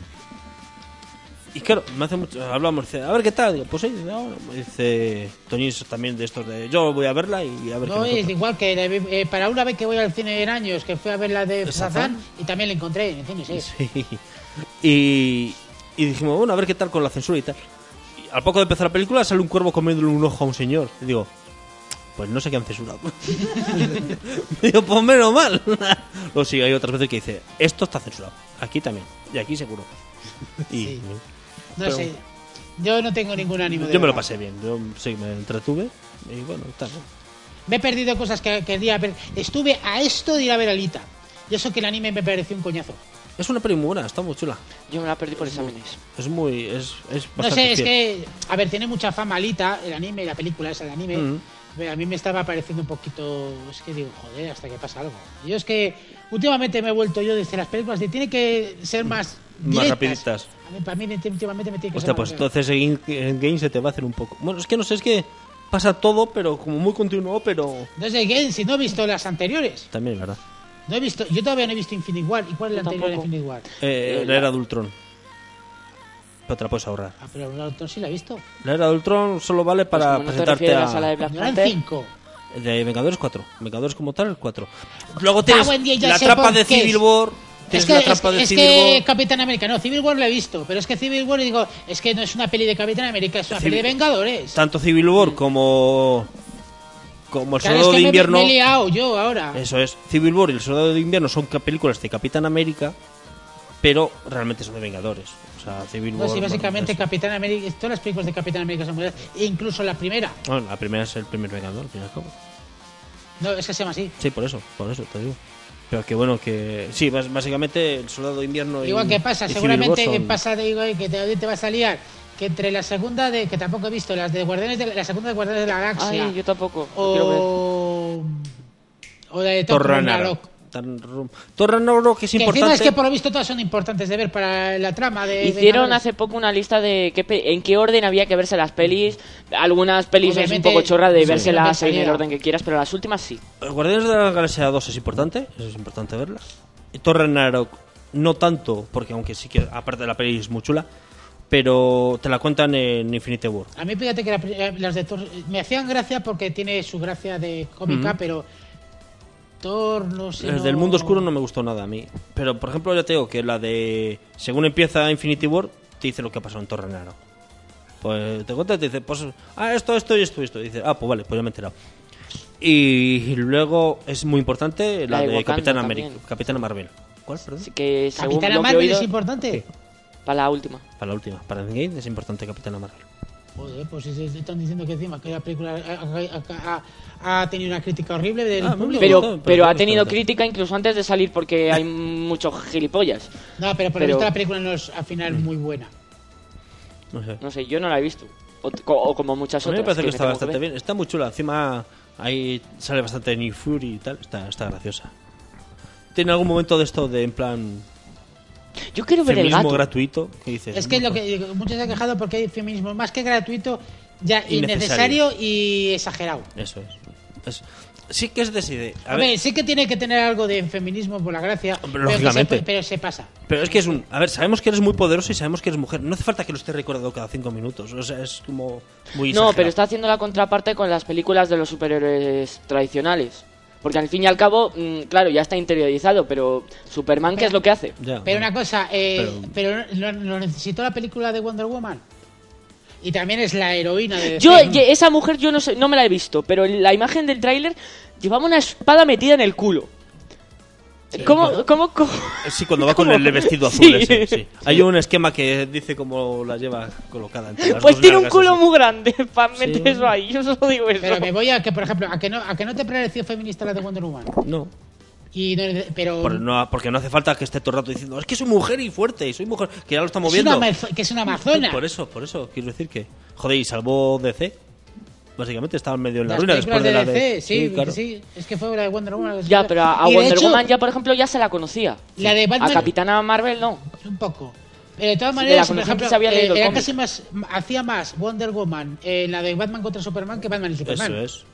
Y claro, me hace mucho... Hablamos, dice, a ver qué tal. Digo, pues sí, no, dice Toñi es también de estos de... Yo voy a verla y a ver
No,
qué me
es
toca.
igual que para una vez que voy al cine en años, que fui a ver la de
¿Shazam?
Shazam y también la encontré en el cine, sí.
Sí. Y dijimos, bueno, a ver qué tal con la censura y tal. Y al poco de empezar la película sale un cuervo comiéndole un ojo a un señor. Y digo, pues no sé qué han censurado. Digo, pues menos mal. Luego sí, hay otras veces que dice, esto está censurado. Aquí también. Y aquí seguro. Y
Sí. No
pero-
sé. Yo no tengo ningún ánimo de
yo me lo
verla.
pasé bien. Yo sí, me entretuve. Y bueno, está bien.
Me he perdido cosas que quería ver. Estuve a esto de ir a ver Alita. Y eso que el anime me pareció un coñazo.
Es una peli muy buena, está muy chula.
Yo me la perdí por exámenes.
Es muy... Es
No
bastante
sé, es
fiel.
que... A ver, tiene mucha fama Alita, el anime, la película esa de anime. A mí me estaba pareciendo un poquito... Es que digo, joder, hasta que pasa algo. Yo es que últimamente me he vuelto yo desde las películas de... Tiene que ser más...
Más
directas.
rapiditas.
A mí, para mí últimamente me tiene que
Hostia,
ser
pues
más...
entonces en Game se te va a hacer un poco... Bueno, es que no sé, es que pasa todo, pero como muy continuo, pero...
No sé qué, si no he visto las anteriores.
También es verdad.
No he visto... Yo todavía no he visto Infinity War. ¿Y cuál es la
Yo
anterior a
tampoco.
Infinity War?
La era de Ultron. Pero te la puedes ahorrar.
Ah, pero la otra sí la he visto.
La era de Ultron solo vale
Pues
para
como no te
presentarte
refieres a la sala de
a...
Black
No eran
Panther,
5.
De Vengadores 4. Vengadores como tal, 4. Luego tienes
buen día, ya
la
sé
trampa
por
de
qué
Civil
es.
War.
Es
Tienes
que,
la trampa de
es
Civil
que
War.
Capitán América, no, Civil War lo he visto, pero es que Civil War, digo, es que no es una peli de Capitán América, es una peli de Vengadores.
Tanto Civil War como el
Claro, es
Soldado
que
de Invierno.
me he liado yo ahora.
Eso es. Civil War y el Soldado de Invierno son películas de Capitán América, pero realmente son de Vengadores. O sea, Civil
No,
War...
sí, básicamente
bueno,
Capitán América, todas las películas de Capitán América son buenas, incluso la primera.
bueno, la primera es el primer Vengador, al fin y al cabo.
No, es que se llama así.
Sí, por eso te digo. Pero que bueno, que... Sí, básicamente el Soldado de Invierno y...
Igual que pasa,
y Civil
seguramente
War son-
pasa, digo, que te va a salir que entre la segunda de, que tampoco he visto, las de Guardianes de la segunda de Guardianes de la Galaxia.
Ay, yo tampoco. lo quiero ver.
O la de
Thor
Thor
Ragnarok. Thor Ragnarok que es
Que encima
importante.
es que por lo visto todas son importantes de ver para la trama de
Hicieron
Vengadores.
hace poco una lista de en qué orden había que verse las pelis. Algunas pelis es un
Obviamente,
poco chorra de
sí,
vérselas en el
salida.
orden que quieras, pero las últimas sí.
Guardianes de la Galaxia 2 es importante, eso es importante verla. Y Thor Ragnarok no tanto, porque aunque sí que aparte de la peli es muy chula, pero te la cuentan en Infinity War.
A mí fíjate que las de Thor me hacían gracia porque tiene su gracia de cómica, pero Thor no sé.
Desde el mundo oscuro no me gustó nada a mí. Pero por ejemplo ya te digo que la de... Según empieza Infinity War, te dice lo que ha pasado en Thor Ragnarok. Pues te cuenta y te dice, pues... esto y esto. Y dice, pues vale, pues ya me he enterado. Y luego es muy importante la
La de
de
Wakanda
Capitán
también.
América. Capitana Marvel. ¿Cuál, perdón?
Así que según
Capitana
lo que he
Marvel
oído,
es importante.
para la última.
Para la última. Para Endgame es importante Capitana Marvel.
Joder, pues si se están diciendo que encima que la película ha tenido una crítica horrible del
Ah,
público.
Pero ha
no
tenido
está
crítica incluso antes de salir porque hay muchos gilipollas.
No, pero por lo
pero-
visto la película no es al final muy buena.
No sé.
No sé, yo no la he visto. O como muchas
A mí
otras.
me parece que
me
está
tengo
bastante
ver.
bien. Está muy chula. Encima ahí sale bastante Nick Fury y tal. Está graciosa. Tiene algún momento de esto de en plan...
Yo quiero ver el
Feminismo
gato.
gratuito. Que dices,
Es que
no,
lo que muchos se han quejado porque hay feminismo más que gratuito, ya
Innecesario.
innecesario y exagerado.
Eso es. Sí que es decide. A
Hombre,
ver,
sí que tiene que tener algo de feminismo por la gracia,
Hombre,
pero que
lógicamente.
pero se pasa.
pero es que es un... A ver, sabemos que eres muy poderoso y sabemos que eres mujer. No hace falta que lo estés recordando cada 5 minutos. O sea, es como muy
No,
exagerado.
pero está haciendo la contraparte con las películas de los superhéroes tradicionales. Porque al fin y al cabo, claro, ya está interiorizado, pero Superman, ¿qué es lo que hace?
Ya,
Pero
bueno.
una cosa, pero lo necesitó la película de Wonder Woman. Y también es la heroína de
Yo,
DC.
esa mujer yo no sé, no me la he visto, pero en la imagen del tráiler llevaba una espada metida en el culo. ¿Cómo?
Sí, cuando va con
¿Cómo?
el vestido azul
Sí.
ese, sí. Hay un esquema que dice cómo la lleva colocada entre las
Pues
dos
tiene un
nalgas,
culo
así.
muy grande para meter eso ahí, yo solo digo eso.
Pero me voy a que, por ejemplo, a que no te pareció feminista la de Wonder Woman.
No.
Y no, pero
Porque no hace falta que esté todo el rato diciendo es que soy mujer y fuerte y soy mujer, que ya lo estamos
es
viendo.
que es una amazona.
Por eso, quiero decir que... Joder, y salvó DC. Básicamente estaba medio en la
Las
ruina después de la
DC,
de...
sí,
claro.
sí, es que fue la de Wonder Woman.
Ya, pero a
Y de
Wonder
hecho,
Woman ya, por ejemplo, ya se la conocía.
La de Batman...
A Capitana Marvel no.
Un poco. Pero de todas
Sí, de
maneras,
la
por
conocía
ejemplo,
que se había leído el
era
cómic.
casi más... Hacía más Wonder Woman en la de Batman contra Superman que Batman y Superman.
Eso es.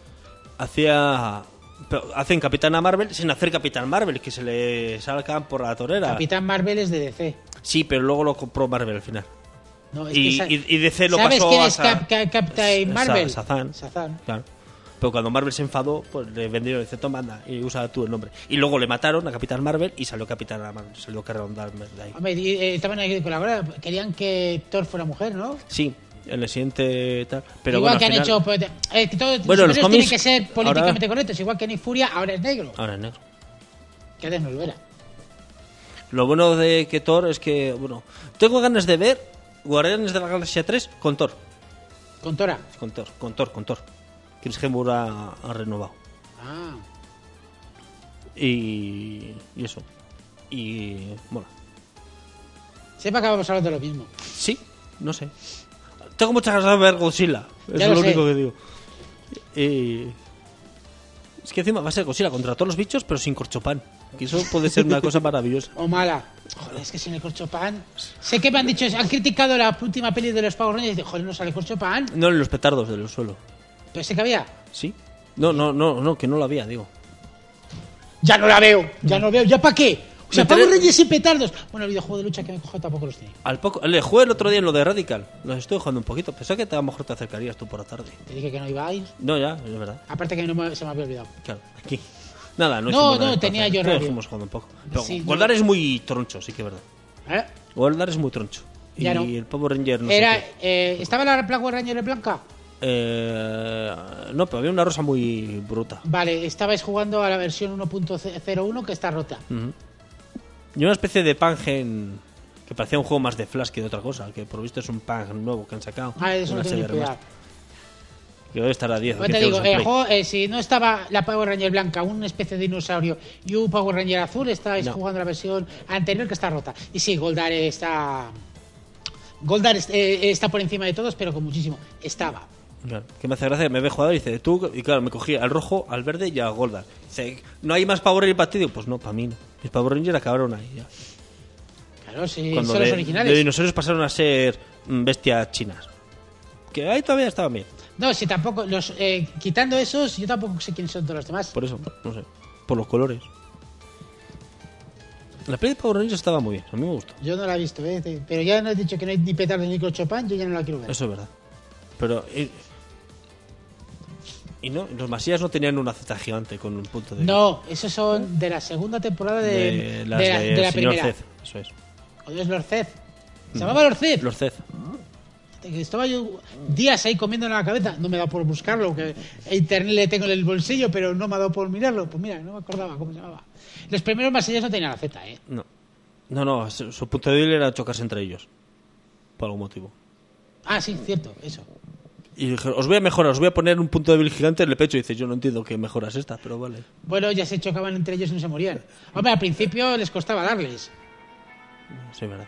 Hacen Capitana Marvel sin hacer Capitán Marvel, que se le salgan por la torera.
Capitán Marvel es de DC.
Sí, pero luego lo compró Marvel al final.
No, es
Y,
que
y DC lo
¿sabes
pasó
quién
a
es Captain Marvel?
Shazam.
Shazam.
Claro. Pero cuando Marvel se enfadó, pues le vendieron y dice, toma, anda, y usa tú el nombre. Y luego le mataron a Capitán Marvel y salió Capitana Marvel, salió Carol Danvers de ahí.
Hombre, y, estaban ahí colaborando. Querían que Thor fuera mujer, ¿no?
Sí, en el siguiente tal. Pero
igual
bueno,
que
al
han
final-
hecho... que todos
Bueno,
los
los
superhéroes tienen
cómics
que ser políticamente
ahora-
correctos. Igual que Nick Furia ahora es negro.
Ahora es negro.
Que antes no lo era.
Lo bueno de que Thor es que, bueno, tengo ganas de ver Guardianes de la Galaxia 3 con Thor.
Con Tora.
Con Thor. Chris Hemsworth ha renovado.
Ah.
Y eso. Y bueno,
Sepa que vamos a hablar de lo mismo.
sí, no sé. Tengo muchas ganas de ver Godzilla. Eso
Ya
es
lo
lo
sé.
único que digo. Es que encima va a ser Godzilla contra todos los bichos, pero sin corchopán. Que eso puede ser una cosa maravillosa.
O mala. Joder, es que sin el corchopan. Sé que me han dicho, han criticado la última peli de los Power Rangers y dicen, joder, no sale corchopan.
No en los petardos del suelo.
Pero sé que había.
¿Sí? No, que no lo había, digo.
Ya no la veo, ¿ya para qué? O sea,
Me enteré-
Power Rangers sin petardos. Bueno, el videojuego de lucha que me cojo tampoco los tiene.
Le jugué el otro día en lo de Radical. Los estoy jugando un poquito. Pensaba que a lo mejor te acercarías tú por la tarde.
Te dije que no iba a ir.
No, ya, es verdad.
Aparte que se me había olvidado.
Claro, aquí. Nada, no
No,
hicimos nada
no,
en
tenía
plaza.
yo
Todos
rabia.
fuimos jugando un poco. Pero
Sí,
Goldar es muy troncho, sí que es verdad.
¿Eh?
Goldar es muy troncho. Y
Ya no.
el Power Ranger no sé
Era,
qué.
¿estaba la Power Ranger blanca?
No, pero había una rosa muy bruta.
Vale, estabais jugando a la versión 1.01 que está rota.
Ujú. Y una especie de Pangen que parecía un juego más de Flash que de otra cosa. Que por lo visto es un Pangen nuevo que han sacado.
Ah, eso no
Una
tengo ni
serie
idea.
remaster. Que debe estar a 10 o
Pues te
15
digo,
euros en Play.
juego, si no estaba la Power Ranger blanca, una especie de dinosaurio y un Power Ranger azul, estáis
No.
jugando la versión anterior que está rota. Y sí, Goldar está... Goldar está por encima de todos, pero con muchísimo. Estaba.
Claro, que me hace gracia, me ve jugador y dice, tú, y claro, me cogí al rojo, al verde y a Goldar. Dice, ¿no hay más Power Ranger para ti? Digo, pues no, para mí no. Mis Power Rangers acabaron ahí ya.
Claro, sí,
Cuando
son los
de
originales.
dinosaurios pasaron a ser bestias chinas. Que ahí todavía estaban bien.
No, si tampoco, quitando esos, yo tampoco sé quiénes son todos los demás.
Por eso, no sé. Por los colores. La peli de Power Rangers estaba muy bien, a mí me gustó.
Yo no la he visto, pero ya no has dicho que no hay ni petardo ni Chopin, yo ya no la quiero ver.
Eso es verdad. Pero... y no, los Masías no tenían una Z gigante con un punto de...
No, esos son de la segunda temporada de
las
de la
señor
primera.
Zed, eso es.
¿O es Lord Zed? ¿Se llamaba Lord Zed?
Los Zed.
Estaba yo días ahí comiendo en la cabeza. No me ha dado por buscarlo, que internet le tengo en el bolsillo, pero no me ha dado por mirarlo. Pues mira, no me acordaba cómo se llamaba. Los primeros Masías no tenían la Z, ¿eh?
No, su punto débil era chocarse entre ellos. Por algún motivo.
Ah, sí, cierto, eso.
Y dije, os voy a mejorar, os voy a poner un punto débil gigante en el pecho. Y dice, yo no entiendo qué mejoras esta, pero vale.
Bueno, ya se chocaban entre ellos y no se morían. Hombre, al principio les costaba darles.
Sí, verdad.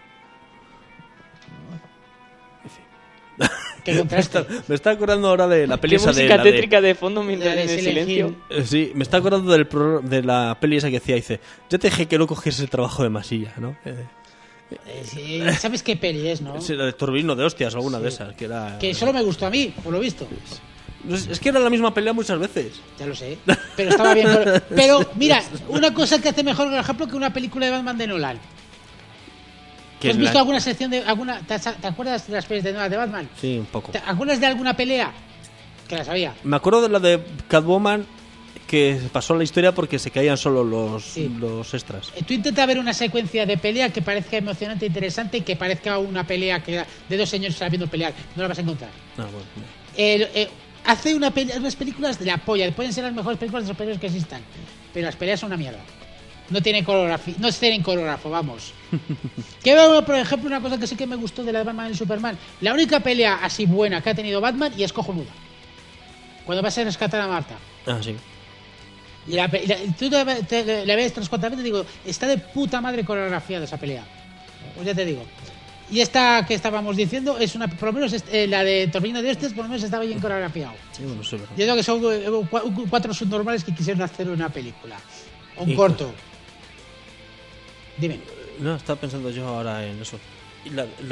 Qué contraste.
Me está acordando ahora de la peli
Qué
esa de...
música
la de-
tétrica de fondo mientras
La de
en el
Silent
silencio.
Hill.
Sí, me está acordando de la peli esa que decía, dice, ya te dije que no cogiese el trabajo de Masilla, ¿no?
Sí, ¿sabes qué peli es, no?
Es la de Torbellino de hostias, alguna de esas, que era...
Que solo me gustó a mí, por lo visto.
Es que era la misma pelea muchas veces.
Ya lo sé. Pero estaba bien. Pero mira, una cosa que hace mejor, por ejemplo, que una película de Batman de Nolan.
Que
¿Has
es
visto
la-
alguna sección de alguna? ¿Te acuerdas de las pelis de Batman?
Sí, un poco.
¿Te acuerdas de alguna pelea? Que la sabía.
Me acuerdo de la de Catwoman, que pasó la historia porque se caían solo los extras.
Tú intenta ver una secuencia de pelea que parezca emocionante e interesante y que parezca una pelea que de dos señores sabiendo pelear. No la vas a encontrar.
Ah, bueno.
Hace unas películas de la polla. Pueden ser las mejores películas de superhéroes que existan. Pero las peleas son una mierda. No tienen coreografía. No tienen coreógrafo, vamos. Que veo, por ejemplo, una cosa que sí que me gustó de la de Batman y Superman. La única pelea así buena que ha tenido Batman y es cojonuda. Cuando vas a rescatar a Marta.
Ah, sí.
Y tú la ves 3-4 veces y digo, está de puta madre coreografiada esa pelea. Pues ya te digo. Y esta que estábamos diciendo es una, por lo menos la de Torbellino de Ostias, por lo menos estaba bien coreografiado.
Sí, bueno, sí,
Yo creo que son 4 subnormales que quisieron hacer una película. Un corto. Dime.
No, estaba pensando yo ahora en eso. Y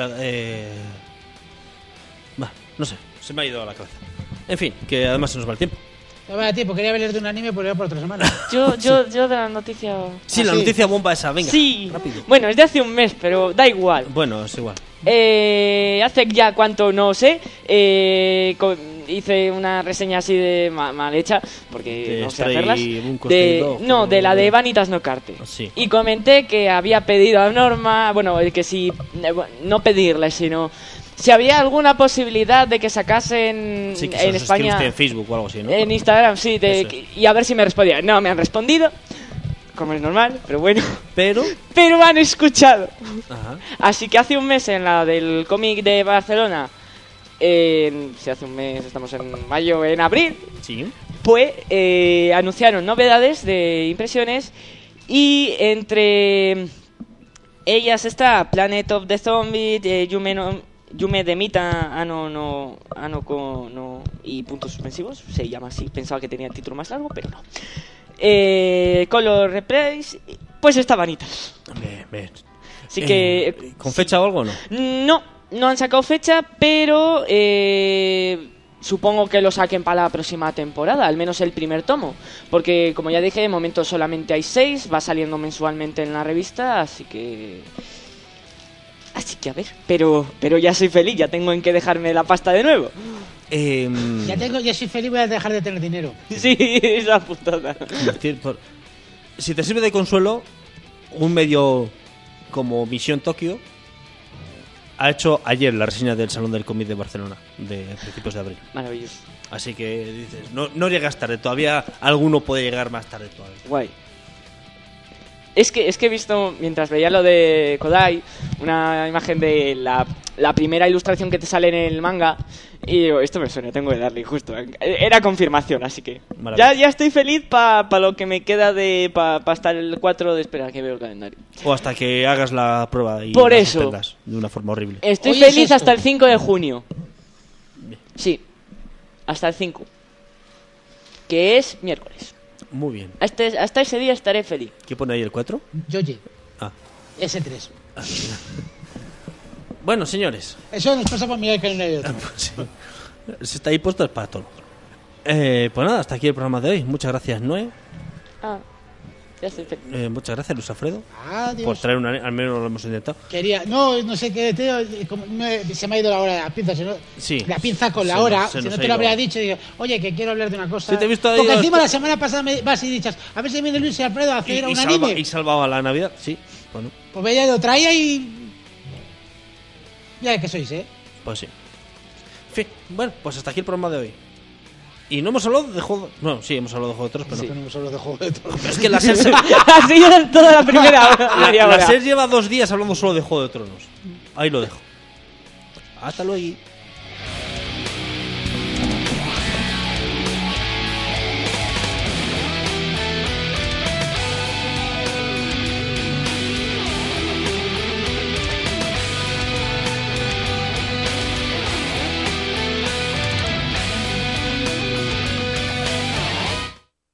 no sé, se me ha ido a la cabeza. En fin, que además se nos va el tiempo.
No me da tiempo, quería hablar de un anime, pero era por otra semana.
Yo de la noticia...
Sí, la noticia bomba esa, venga.
Sí,
rápido.
Bueno, es de hace un mes, pero da igual.
Bueno, es igual.
Hace ya cuánto no sé, hice una reseña así de mal hecha, porque
De
no sé
Stray
hacerlas.
Bunko Stray Dog,
De la de Vanitas no Carte.
Sí.
Y comenté que había pedido a Norma, bueno, que si, no pedirle, sino si había alguna posibilidad de que sacasen
Sí, que
en España,
en Facebook o algo así, ¿no?
en Instagram, sí,
Eso.
y a ver si me respondía. No me han respondido, como es normal, pero bueno.
Pero...
Pero me han escuchado.
Ajá.
Así que hace un mes en la del cómic de Barcelona, si hace un mes, estamos en mayo, en abril,
Sí.
pues anunciaron novedades de impresiones y entre ellas está Planet of the Zombies, Yume de Mita, no, y puntos suspensivos, se llama así, pensaba que tenía el título más largo, pero no. Color Replace, pues está Vanitas. Así que...
¿Con fecha o algo o no?
No han sacado fecha, pero supongo que lo saquen para la próxima temporada, al menos el primer tomo. Porque, como ya dije, de momento solamente hay 6, va saliendo mensualmente en la revista, así que a ver, pero ya soy feliz, ya tengo en qué dejarme la pasta de nuevo.
Ya soy feliz, voy a dejar de tener dinero.
Sí, esa putada.
Si te sirve de consuelo, un medio como Misión Tokio ha hecho ayer la reseña del Salón del Cómic de Barcelona, de principios de abril.
Maravilloso.
Así que dices, no llegas tarde, todavía alguno puede llegar más tarde todavía.
Guay. Es que he visto, mientras veía lo de Kodai, una imagen de la primera ilustración que te sale en el manga. Y digo, esto me suena, tengo que darle justo. Era confirmación, así que ya estoy feliz para lo que me queda para estar el 4 de esperar que veo el calendario.
O hasta que hagas la prueba y
Por
la
eso
suspendas de una forma horrible.
Estoy
Oye,
feliz
¿es esto?
hasta el 5 de junio. Sí, hasta el 5. Que es miércoles.
Muy bien.
Hasta ese día estaré feliz.
¿Qué pone ahí el 4?
Yoye,
Ah.
S3.
Bueno, señores.
Eso nos pasa por mirar el calendario de otro.
Sí. Se está ahí puesto el pato. Pues nada, hasta aquí el programa de hoy. Muchas gracias, Noé.
Ya estoy feliz.
Muchas gracias, Luis Alfredo.
Adiós.
Por traer al menos lo hemos intentado.
No sé qué, tío, se me ha ido la hora de la pinza.
Sí.
La pinza con la
Se
hora.
nos- se
Si
nos
no
ha
te lo
ido.
habría dicho, digo, oye, que quiero hablar de una cosa.
Sí, te he visto ahí
Porque
los-
encima la semana pasada me vas y dichas, a ver si viene Luis y Alfredo a hacer un anime.
Y salvaba la Navidad, sí. Bueno,
Pues veía, lo traía y. Ya que sois,
pues sí. En fin, bueno, pues hasta aquí el programa de hoy. Y no hemos hablado de juego. No, sí, hemos hablado de Juego de Tronos, pero
Que no solo de Juego de Tronos.
no. Es que la SER,
Así ya toda la primera media hora.
la SER lleva 2 días hablando solo de Juego de Tronos. Ahí lo dejo. Hasta luego.